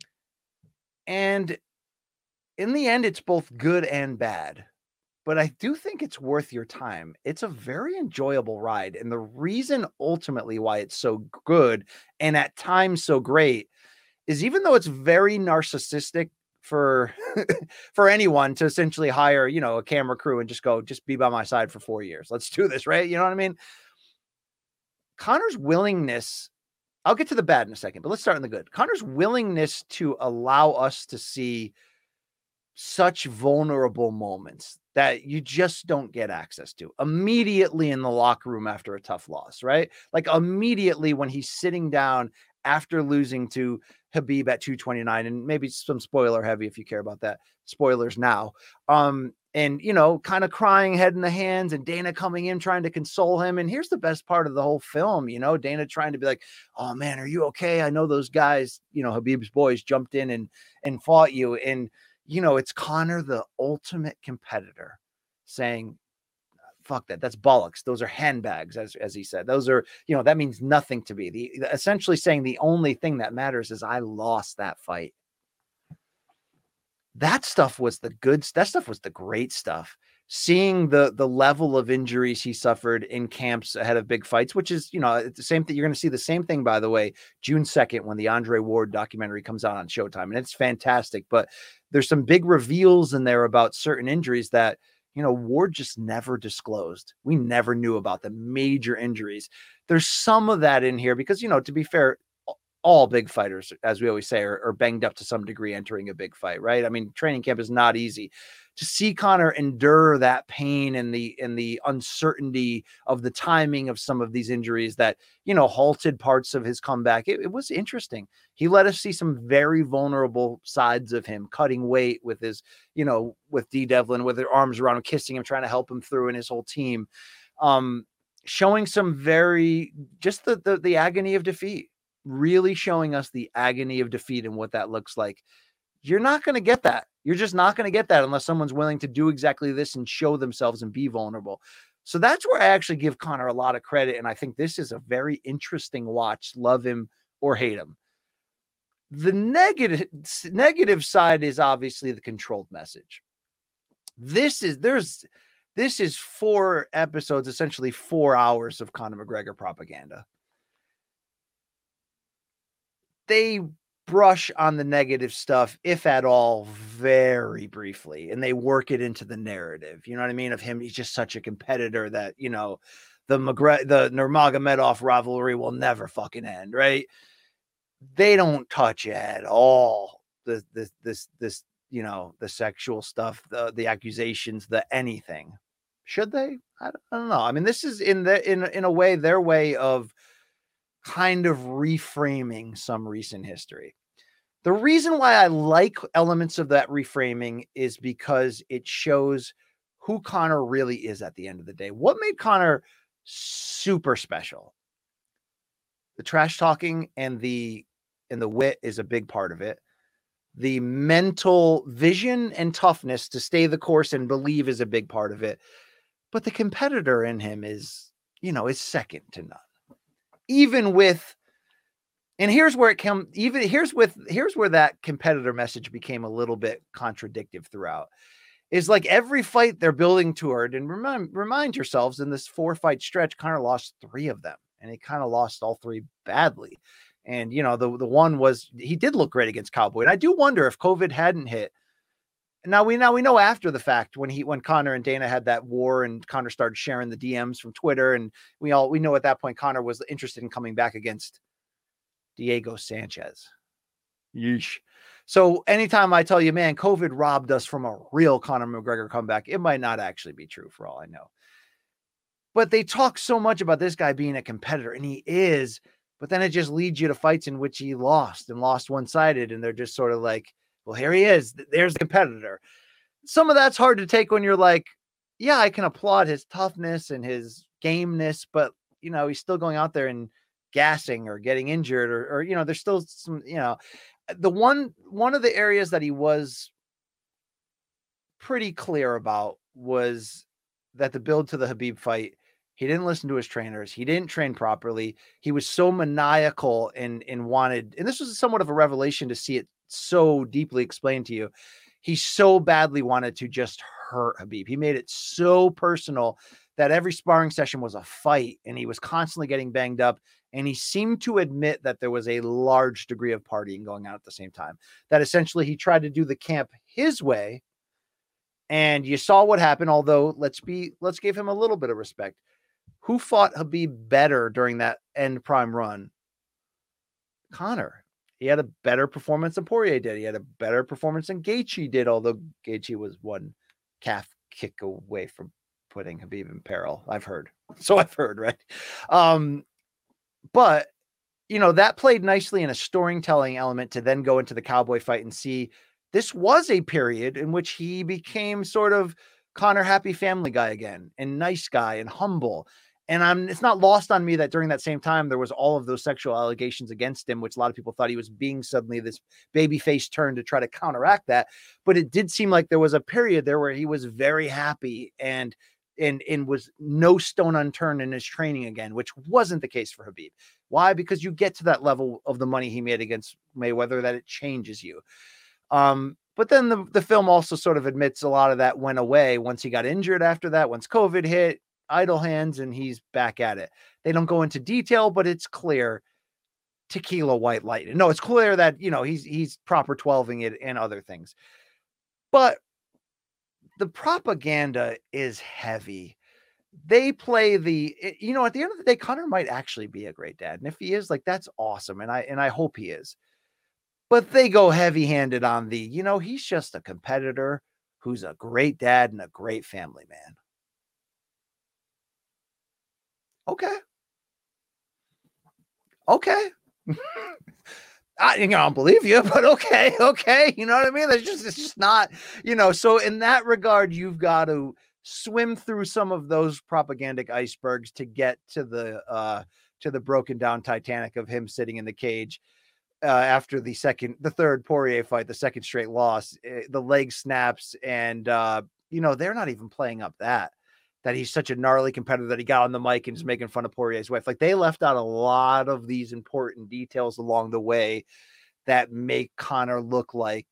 And in the end, it's both good and bad, but I do think it's worth your time. It's a very enjoyable ride. And the reason ultimately why it's so good and at times so great is, even though it's very narcissistic for for anyone to essentially hire, you know, a camera crew and just be by my side for 4 years. Let's do this, right? You know what I mean? Conor's willingness, I'll get to the bad in a second, but let's start in the good. Conor's willingness to allow us to see such vulnerable moments that you just don't get access to immediately in the locker room after a tough loss, right? Like immediately when he's sitting down after losing to Khabib at 229, and maybe some spoiler heavy if you care about that. Spoilers now. And, you know, kind of crying, head in the hands, and Dana coming in trying to console him. And here's the best part of the whole film, you know, Dana trying to be like, oh man, are you okay? I know those guys, you know, Khabib's boys jumped in and fought you. And, you know, it's Conor, the ultimate competitor, saying, fuck that. That's bollocks. Those are handbags, as he said. Those are, you know, that means nothing to me. Essentially saying the only thing that matters is I lost that fight. That stuff was the good. That stuff was the great stuff. Seeing the level of injuries he suffered in camps ahead of big fights, which is, you know, it's the same thing. You're going to see the same thing, by the way, June 2nd, when the Andre Ward documentary comes out on Showtime, and it's fantastic. But there's some big reveals in there about certain injuries that, you know, Ward just never disclosed. We never knew about the major injuries. There's some of that in here because, you know, to be fair, all big fighters, as we always say, are banged up to some degree entering a big fight, right? I mean, training camp is not easy. To see Conor endure that pain and the uncertainty of the timing of some of these injuries that, you know, halted parts of his comeback, it was interesting. He let us see some very vulnerable sides of him, cutting weight with his, you know, with D. Devlin, with their arms around him, kissing him, trying to help him through, and his whole team, showing some very, just the agony of defeat, really showing us the agony of defeat and what that looks like. You're not going to get that. You're just not going to get that unless someone's willing to do exactly this and show themselves and be vulnerable. So that's where I actually give Conor a lot of credit. And I think this is a very interesting watch, love him or hate him. The negative side is obviously the controlled message. This is 4 episodes, essentially 4 hours of Conor McGregor propaganda. They brush on the negative stuff, if at all, very briefly, and they work it into the narrative. You know what I mean? Of him, he's just such a competitor that, you know, the Nurmagomedov rivalry will never fucking end, right? They don't touch at all this, you know, the sexual stuff, the accusations, the anything. Should they? I don't know. I mean, this is in a way their way of kind of reframing some recent history. The reason why I like elements of that reframing is because it shows who Conor really is at the end of the day. What made Conor super special? The trash talking and the wit is a big part of it. The mental vision and toughness to stay the course and believe is a big part of it. But the competitor in him is, you know, is second to none. Even with, and here's where it comes, here's where that competitor message became a little bit contradictive throughout. Is like every fight they're building toward, and remind yourselves, in this 4-fight stretch, Conor lost 3 of them, and he kind of lost all 3 badly. And, you know, the one was, he did look great against Cowboy. And I do wonder if COVID hadn't hit. Now we know after the fact when Conor and Dana had that war and Conor started sharing the DMs from Twitter, and we know at that point Conor was interested in coming back against Diego Sanchez. Yeesh. So anytime I tell you, man, COVID robbed us from a real Conor McGregor comeback, it might not actually be true for all I know. But they talk so much about this guy being a competitor, and he is, but then it just leads you to fights in which he lost one-sided, and they're just sort of like, well, here he is. There's the competitor. Some of that's hard to take when you're like, yeah, I can applaud his toughness and his gameness, but, you know, he's still going out there and gassing or getting injured or you know, there's still some, you know, one of the areas that he was pretty clear about was that the build to the Khabib fight, he didn't listen to his trainers. He didn't train properly. He was so maniacal and wanted, and this was somewhat of a revelation to see it so deeply explained to you. He so badly wanted to just hurt Khabib. He made it so personal that every sparring session was a fight, and he was constantly getting banged up. And he seemed to admit that there was a large degree of partying going on at the same time, that essentially he tried to do the camp his way. And you saw what happened. Although let's give him a little bit of respect. Who fought Khabib better during that end prime run? Conor. He had a better performance than Poirier did. He had a better performance than Gaethje did, although Gaethje was one calf kick away from putting Khabib in peril. I've heard, right? But that played nicely in a storytelling element to then go into the Cowboy fight and see this was a period in which he became sort of Conor happy family guy again, and nice guy and humble. And it's not lost on me that during that same time, there was all of those sexual allegations against him, which a lot of people thought he was being suddenly this babyface turn to try to counteract that. But it did seem like there was a period there where he was very happy and was no stone unturned in his training again, which wasn't the case for Khabib. Why? Because you get to that level of the money he made against Mayweather that it changes you. But then the film also sort of admits a lot of that went away once he got injured after that, once COVID hit, idle hands, and he's back at it. They don't go into detail, but it's clear tequila white light. No, it's clear that, he's proper 12ing it and other things. But the propaganda is heavy. They play at the end of the day, Conor might actually be a great dad. And if he is, that's awesome. And I hope he is. But they go heavy-handed on he's just a competitor who's a great dad and a great family man. Okay. I don't believe you, but okay. You know what I mean? It's just not, so in that regard, you've got to swim through some of those propagandic icebergs to get to the broken down Titanic of him sitting in the cage after the third Poirier fight, the second straight loss, the leg snaps. And, they're not even playing up that he's such a gnarly competitor that he got on the mic and is making fun of Poirier's wife. They left out a lot of these important details along the way that make Conor look like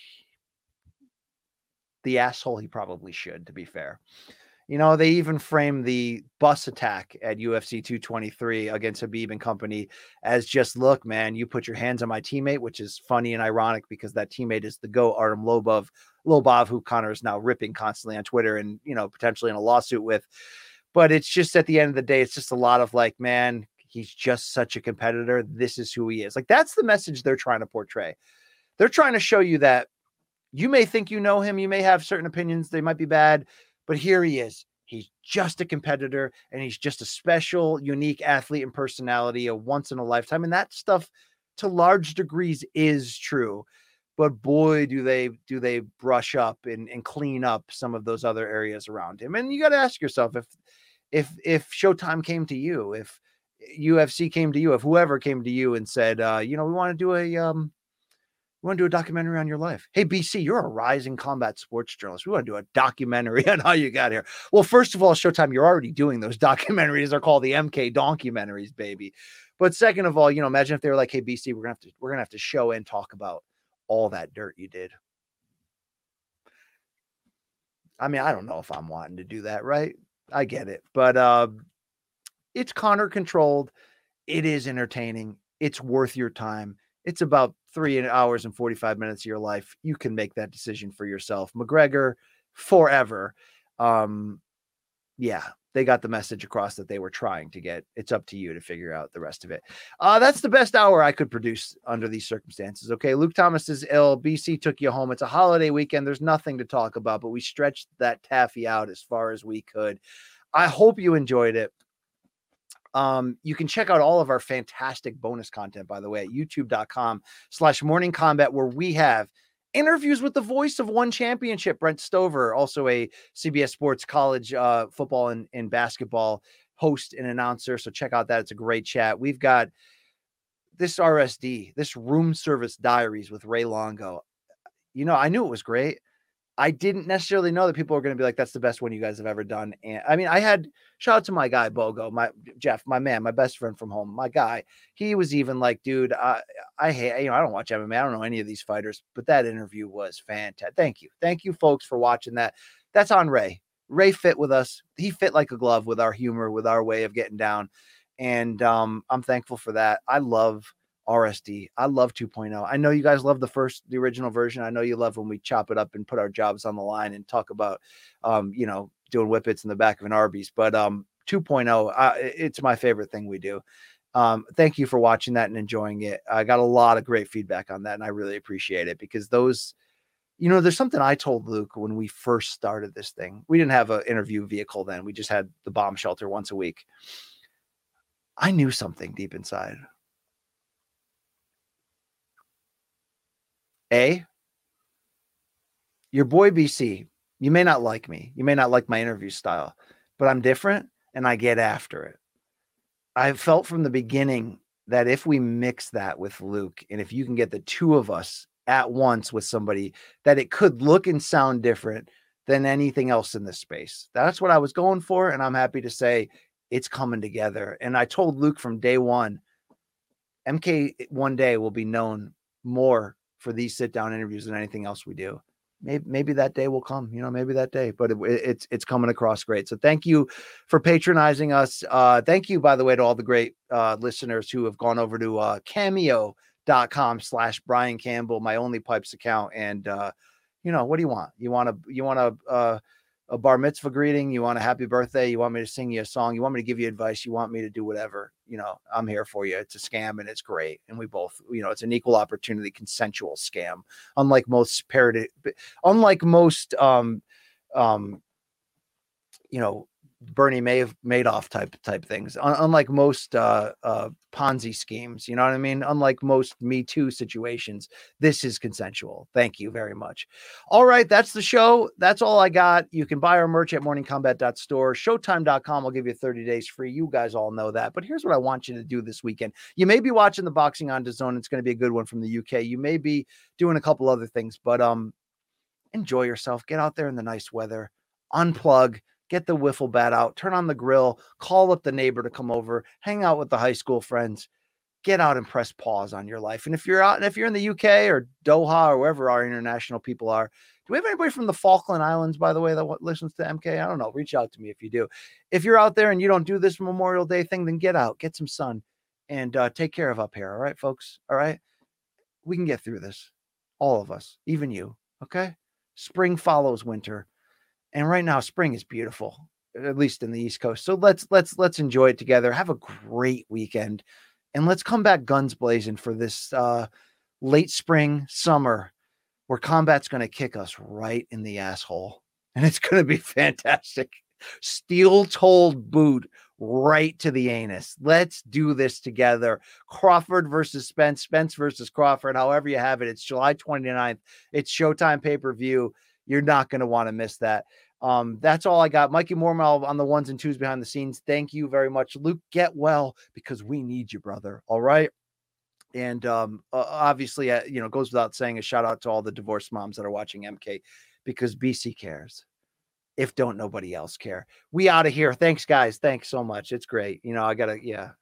the asshole he probably should, to be fair. They even framed the bus attack at UFC 223 against Khabib and company as just, look, man, you put your hands on my teammate, which is funny and ironic because that teammate is the GOAT, Artem Lobov, who Conor is now ripping constantly on Twitter and, potentially in a lawsuit with. But it's just at the end of the day, it's just a lot of man, he's just such a competitor. This is who he is. That's the message they're trying to portray. They're trying to show you that you may think you know him. You may have certain opinions. They might be bad. But here he is. He's just a competitor, and he's just a special, unique athlete and personality, a once in a lifetime. And that stuff to large degrees is true. But boy, do they brush up and clean up some of those other areas around him. And you got to ask yourself, if Showtime came to you, if UFC came to you, if whoever came to you and said, we want to do a documentary on your life. Hey, BC, you're a rising combat sports journalist. We want to do a documentary on how you got here. Well, first of all, Showtime, you're already doing those documentaries. They're called the MK Documentaries, baby. But second of all, imagine if they were like, hey, BC, we're gonna have to show and talk about all that dirt you did. I mean, I don't know if I'm wanting to do that, right? I get it, but it's Conor controlled. It is entertaining. It's worth your time. It's about 3 hours and 45 minutes of your life. You can make that decision for yourself. McGregor, forever. Yeah, they got the message across that they were trying to get. It's up to you to figure out the rest of it. That's the best hour I could produce under these circumstances. Okay, Luke Thomas is ill. BC took you home. It's a holiday weekend. There's nothing to talk about, but we stretched that taffy out as far as we could. I hope you enjoyed it. You can check out all of our fantastic bonus content, by the way, at youtube.com/Morning Combat, where we have interviews with the voice of one championship, Brent Stover, also a CBS Sports college football and basketball host and announcer. So check out that. It's a great chat. We've got this RSD, this room service diaries with Ray Longo. I knew it was great. I didn't necessarily know that people were going to be like, that's the best one you guys have ever done. And I mean, shout out to my guy, Bogo, Jeff, my man, my best friend from home, my guy. He was even like, dude, I hate, I don't watch MMA. I don't know any of these fighters, but that interview was fantastic. Thank you. Thank you folks for watching that. That's on Ray. Ray fit with us. He fit like a glove with our humor, with our way of getting down. And I'm thankful for that. I love RSD. I love 2.0. I know you guys love the original version. I know you love when we chop it up and put our jobs on the line and talk about, doing whippets in the back of an Arby's. But 2.0, it's my favorite thing we do. Thank you for watching that and enjoying it. I got a lot of great feedback on that, and I really appreciate it, because those, there's something I told Luke when we first started this thing. We didn't have an interview vehicle then. We just had the bomb shelter once a week. I knew something deep inside. Your boy BC, you may not like me. You may not like my interview style, but I'm different and I get after it. I felt from the beginning that if we mix that with Luke, and if you can get the two of us at once with somebody, that it could look and sound different than anything else in this space. That's what I was going for. And I'm happy to say it's coming together. And I told Luke from day one, MK one day will be known more for these sit down interviews than anything else we do. Maybe that day will come, maybe that day, but it's coming across great. So thank you for patronizing us. Thank you, by the way, to all the great listeners who have gone over to cameo.com/Brian Campbell, my Only Pipes account. And, what do you want? You want a bar mitzvah greeting? You want a happy birthday? You want me to sing you a song? You want me to give you advice? You want me to do whatever? I'm here for you. It's a scam and it's great. And we both, it's an equal opportunity, consensual scam. Unlike most Bernie Madoff type things. Unlike most Ponzi schemes, you know what I mean? Unlike most Me Too situations, this is consensual. Thank you very much. All right, that's the show. That's all I got. You can buy our merch at morningcombat.store. Showtime.com will give you 30 days free. You guys all know that. But here's what I want you to do this weekend. You may be watching the Boxing on DAZN. It's going to be a good one from the UK. You may be doing a couple other things, but enjoy yourself. Get out there in the nice weather. Unplug. Get the wiffle bat out, turn on the grill, call up the neighbor to come over, hang out with the high school friends, get out and press pause on your life. And if you're in the UK or Doha or wherever our international people are, do we have anybody from the Falkland Islands, by the way, that listens to MK? I don't know. Reach out to me if you do. If you're out there and you don't do this Memorial Day thing, then get out, get some sun, and take care of up here. All right, folks? All right? We can get through this. All of us, even you. Okay? Spring follows winter. And right now, spring is beautiful, at least in the East Coast. So let's enjoy it together. Have a great weekend, and let's come back guns blazing for this late spring, summer, where combat's going to kick us right in the asshole, and it's going to be fantastic. Steel-toed boot right to the anus. Let's do this together. Crawford versus Spence, Spence versus Crawford. However you have it, it's July 29th. It's Showtime pay-per-view. You're not going to want to miss that. That's all I got. Mikey Mormel on the ones and twos behind the scenes. Thank you very much. Luke, get well, because we need you, brother. All right. And obviously, it goes without saying, a shout out to all the divorced moms that are watching MK, because BC cares. If don't nobody else care. We out of here. Thanks, guys. Thanks so much. It's great. I gotta,